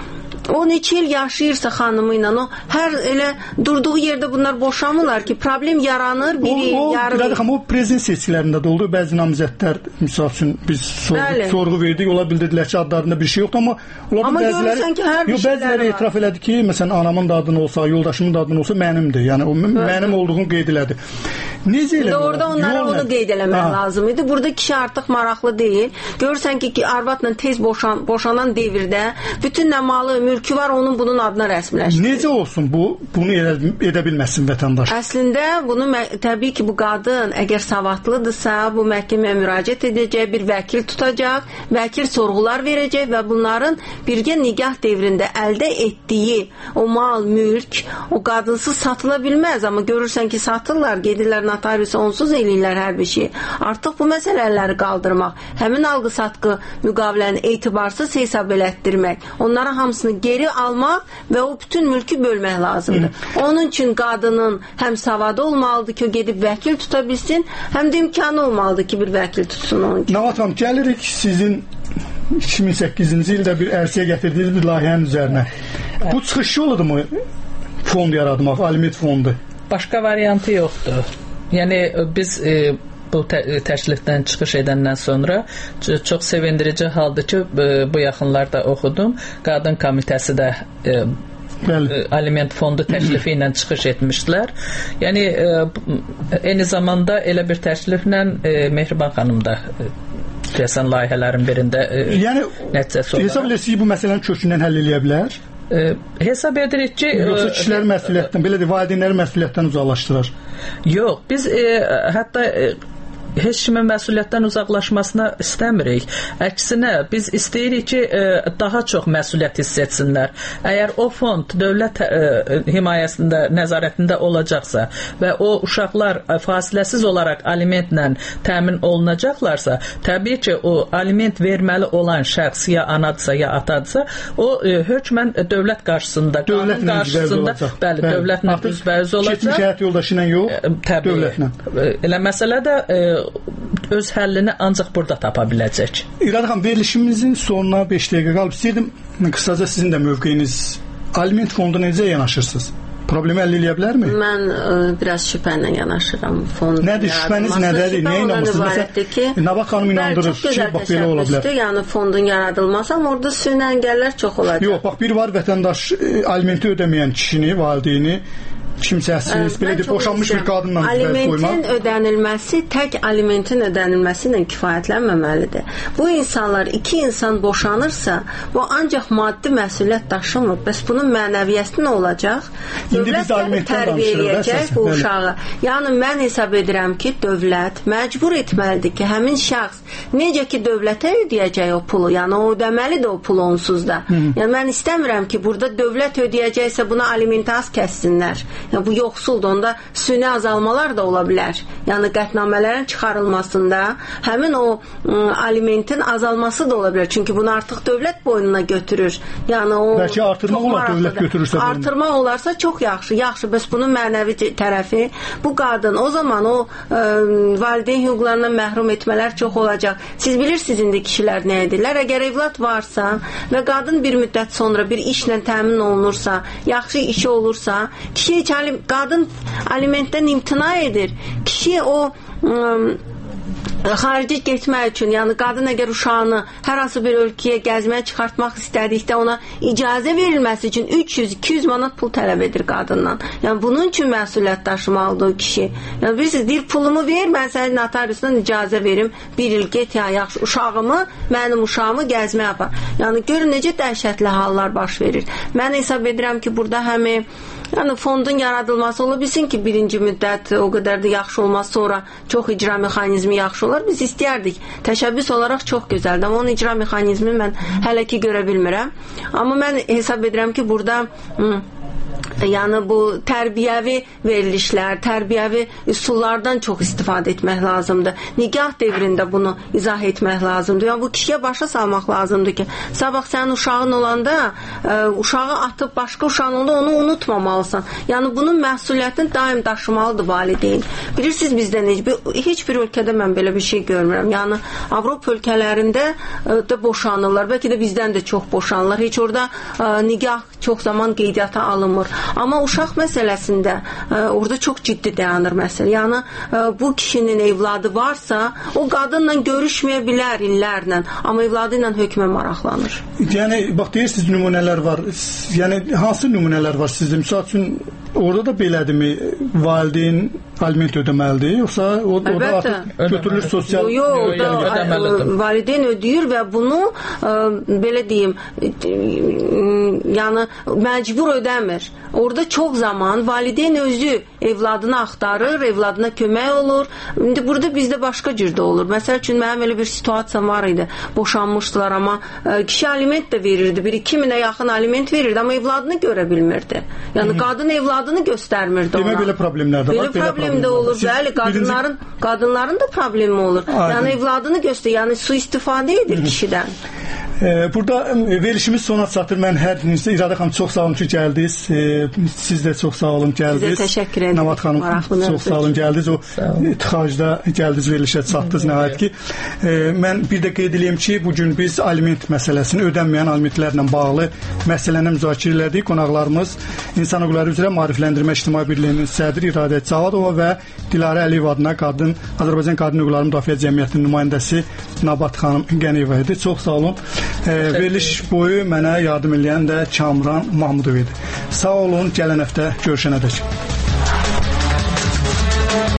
Speaker 17: 12 il yaşayırsa xanımı ilə, o hər elə durduğu yerdə bunlar boşamırlar ki, problem yaranır, biri yarın.
Speaker 18: O prezident seçkilərində də oldu. Bəzi namizədlər, misal üçün biz sorğu verdik, ola bildirdilər ki, adlarında bir şey yoxdur, amma bəziləri etiraf elədi ki, məsələn, anamın da adını olsa, yoldaşımın da adını olsa mənimdir. Yəni o mənim olduğunu qeyd elədi. Necə elədi?
Speaker 17: Orada onlara onu qeyd eləmək lazım idi. Burada kişi artıq maraqlı deyil. Görürsən ki, arvadla tez boşanan devirdə bütün nə malı, mülkü var, onun bunun adına rəsmiləşdirir.
Speaker 18: Necə olsun bunu edə bilməsin vətəndaş?
Speaker 17: Əslində bunu təbii ki, bu qadın əgər savadlıdırsa, bu məhkəməyə müraciət edəcək, bir vəkil tutacaq, vəkil sorğular verəcək və bunların birgə nigah devrində əldə etdiyi o mal, mülk, o qadınsız satıla bilməz, amma görürsən ki, satırlar, gedirlər notariusa, onsuz eləyirlər hər bir şey. Artıq bu məsələləri qaldırmaq, həmin alqı-satqı müqaviləni etibarsız hesab elətdirmək, onlara hamısını geri almaq və o bütün mülkü bölmək lazımdır. Onun üçün qadının həm savadı olmalıdır ki, o gedib vəkil tuta bilsin, həm də imkanı olmalıdır ki, bir vəkil tutsun onun üçün.
Speaker 18: Navat xanım, gəlirik sizin 2008-ci ildə bir ərsiyə gətirdiyiniz bir layihənin üzərinə. Bu çıxış yoludur mu fond yaratmaq, aliment fondu?
Speaker 2: Başqa variantı yoxdur. Yəni biz bu təklifdən çıxış edəndən sonra çox sevindirici haldır ki, bu yaxınlarda oxudum. Qadın komitəsi də aliment fondu təklifi ilə çıxış etmişdilər. Yəni eyni zamanda elə bir təkliflə Mehriban xanım da deyəsən layihələrin birində nəticəsi olaraq.
Speaker 18: Hesab eləsək bu məsələni kökündən həll eləyə bilər?
Speaker 2: Hesab edirik ki,
Speaker 18: yoxsa kişiləri məsuliyyətdən, belə deyək, valideynləri məsuliyyətdən uzaqlaşdırır?
Speaker 2: Yox, biz hətta heç kimin məsuliyyətdən uzaqlaşmasına istəmirik. Əksinə, biz istəyirik ki, daha çox məsuliyyət hiss etsinlər. Əgər o fond dövlət himayəsində, nəzarətində olacaqsa və o uşaqlar fasiləsiz olaraq alimentlə təmin olunacaqlarsa, təbii ki, o aliment verməli olan şəxs ya anadırsa, ya atadırsa, o hökmən dövlət qarşısında, qanun qarşısında, bəli, dövlətlə üzbəüz olacaq.
Speaker 18: Keçmiş həyat yoldaşı ilə yox, dövlətlə.
Speaker 2: Elə məsələ də öz həllini ancaq burada tapa biləcək.
Speaker 18: İrad xanım, verilişimizin sonuna 5 dəqiqə qalıb. İstəyirdim, qısaca sizin də mövqeyiniz, aliment fondu necə yanaşırsınız? Problemi həll eləyə bilərmi?
Speaker 17: Mən biraz şübhənlə yanaşıram.
Speaker 18: Nədir, şübhəniz nədədir? Nəyə inanırsınız? Nabat xanım inandırır ki, bax belə ola bilər.
Speaker 17: Yəni fondun yaradılması, amma orada süni əngəllər çox olacaq.
Speaker 18: Yox, bax bir var vətəndaş alimenti ödəməyən kişini, valideyni kimsəsiz, belə deyib, boşanmış bir qadınla
Speaker 17: alimentin ödənilməsi tək alimentin ödənilməsi ilə kifayətlənməməlidir. Bu insanlar, iki insan boşanırsa, bu ancaq maddi məsuliyyət daşımır. Bəs bunun mənəviyyəti nə olacaq? Dövlət tərbiyə edəcək bu uşağı. Yəni, mən hesab edirəm ki, dövlət məcbur etməlidir ki, həmin şəxs necə ki, dövlətə ödəyəcək o pulu, yəni o ödəməlidir o pulu onsuz da. Yəni, mən istəmirəm ki, burada dövlət ödəyəcəksə buna alimenti az kəssinlər. Yəni, bu yoxsuldur, onda süni azalmalar da ola bilər. Yəni, qətnamələrin çıxarılmasında həmin o alimentin azalması da ola bilər. Çünki bunu artıq dövlət boynuna götürür. Yəni, o
Speaker 18: bəlkə artırmaq olar dövlət götürürsə.
Speaker 17: Artırmaq olarsa çox yaxşı. Yaxşı, bəs bunun mənəvi tərəfi bu qadın. O zaman o valideyn hüquqlarından məhrum etmələr çox olacaq. Siz bilirsiniz indi kişilər nə edirlər? Əgər evlad varsa və qadın bir müddət sonra bir işlə təmin olunursa, yaxşı işi olursa, kişi qadın alimentdən imtina edir. Kişi o xarici getmək üçün, yəni qadın əgər uşağını hər hansı bir ölkəyə gəzməyə çıxartmaq istədikdə ona icazə verilməsi üçün 300-200 manat pul tələb edir qadından. Yəni bunun üçün məsuliyyət daşımalıdır o kişi. Yəni bilirsiniz, deyir pulumu ver, mən sənin notariusdan icazə verim, bir il get, yəni yaxşı uşağımı, mənim uşağımı gəzməyə apar. Yəni görün necə dəhşətli hallar baş verir. Mən hesab edirəm ki, burada yəni fondun yaradılması ola bilsin ki, birinci müddət o qədər də yaxşı olmaz, sonra çox icra mexanizmi yaxşı olar. Biz istəyərdik. Təşəbbüs olaraq çox gözəldir, amma onun icra mexanizmi mən hələ ki görə bilmirəm. Amma mən hesab edirəm ki, burada yəni bu tərbiyəvi verilişlər, tərbiyəvi üsullardan çox istifadə etmək lazımdır. Nigah dövründə bunu izah etmək lazımdır. Yəni bu kişiyə başa salmaq lazımdır ki, sabah sənin uşağın olanda uşağı atıb başqa uşağın olanda onu unutmamalısan. Yəni bunun məsuliyyətini daim daşımalıdır valideyn. Bilirsiniz bizdə heç bir ölkədə mən belə bir şey görmürəm. Yəni Avropa ölkələrində də boşanırlar. Bəlkə də bizdən də çox boşanırlar. Heç orada nigah çox zaman qeydiyyata alınmır. Amma uşaq məsələsində orada çox ciddi dayanır məsələ. Yəni bu kişinin evladı varsa, o qadınla görüşməyə bilər illərlə, amma evladı ilə hökmə maraqlanır.
Speaker 18: Yəni bax deyirsiniz nümunələr var. Yəni hansı nümunələr var sizdə? Məsəl üçün orada da belədirmi? Valideyn aliment ödəməlidir, yoxsa orada artıq götürülür sosial
Speaker 17: valideyn ödəyir və bunu belə deyim, yəni məcbur ödəmir. Orada çox zaman valideyn özü evladını axtarır, evladına kömək olur. İndi burada bizdə başqa cürdə olur. Məsəl üçün mənim elə bir situasiyam var idi. Boşanmışdılar, amma kişi aliment də verirdi. 1-2 minə yaxın aliment verirdi, amma evladını görə bilmirdi. Yəni qadın evladını göstərmirdi ona.
Speaker 18: Demək belə problemlər də var.
Speaker 17: Belə problem də olur. Bəli, qadınların da problemi olur. Yəni evladını göstərir, yəni sui-istifadə edir kişidən.
Speaker 18: Burada verilişimiz sona çatır. Mən hər birinizə İradə xanım çox sağ olun ki, gəldiniz. Siz də çox sağ olun, gəldiniz.
Speaker 17: Sizə təşəkkür edirəm.
Speaker 18: Nəvat xanım çox sağ olun, gəldiniz. O tıxacda gəldiniz, verilişə çatdınız nəhayət ki. Mən bir də qeyd edeyim ki, bugün biz aliment məsələsini, ödənməyən alimentlərlə bağlı məsələni müzakirə elədik. Qonaqlarımız İnsan Hüquqları üzrə Maarifləndirmə İctimai Birliyinin sədri İradə Cavadova və Dilarə Əliyev adına Azərbaycan Qadın Hüquqları Müdafiə Cəmiyyətinin nümayəndəsi Nabat xanım Qəniyeva idi. Çox sağ olun. Veriliş boyu mənə yardım edən də Kamran Mahmudov idi. Sağ olun, gələn həftə görüşənədək.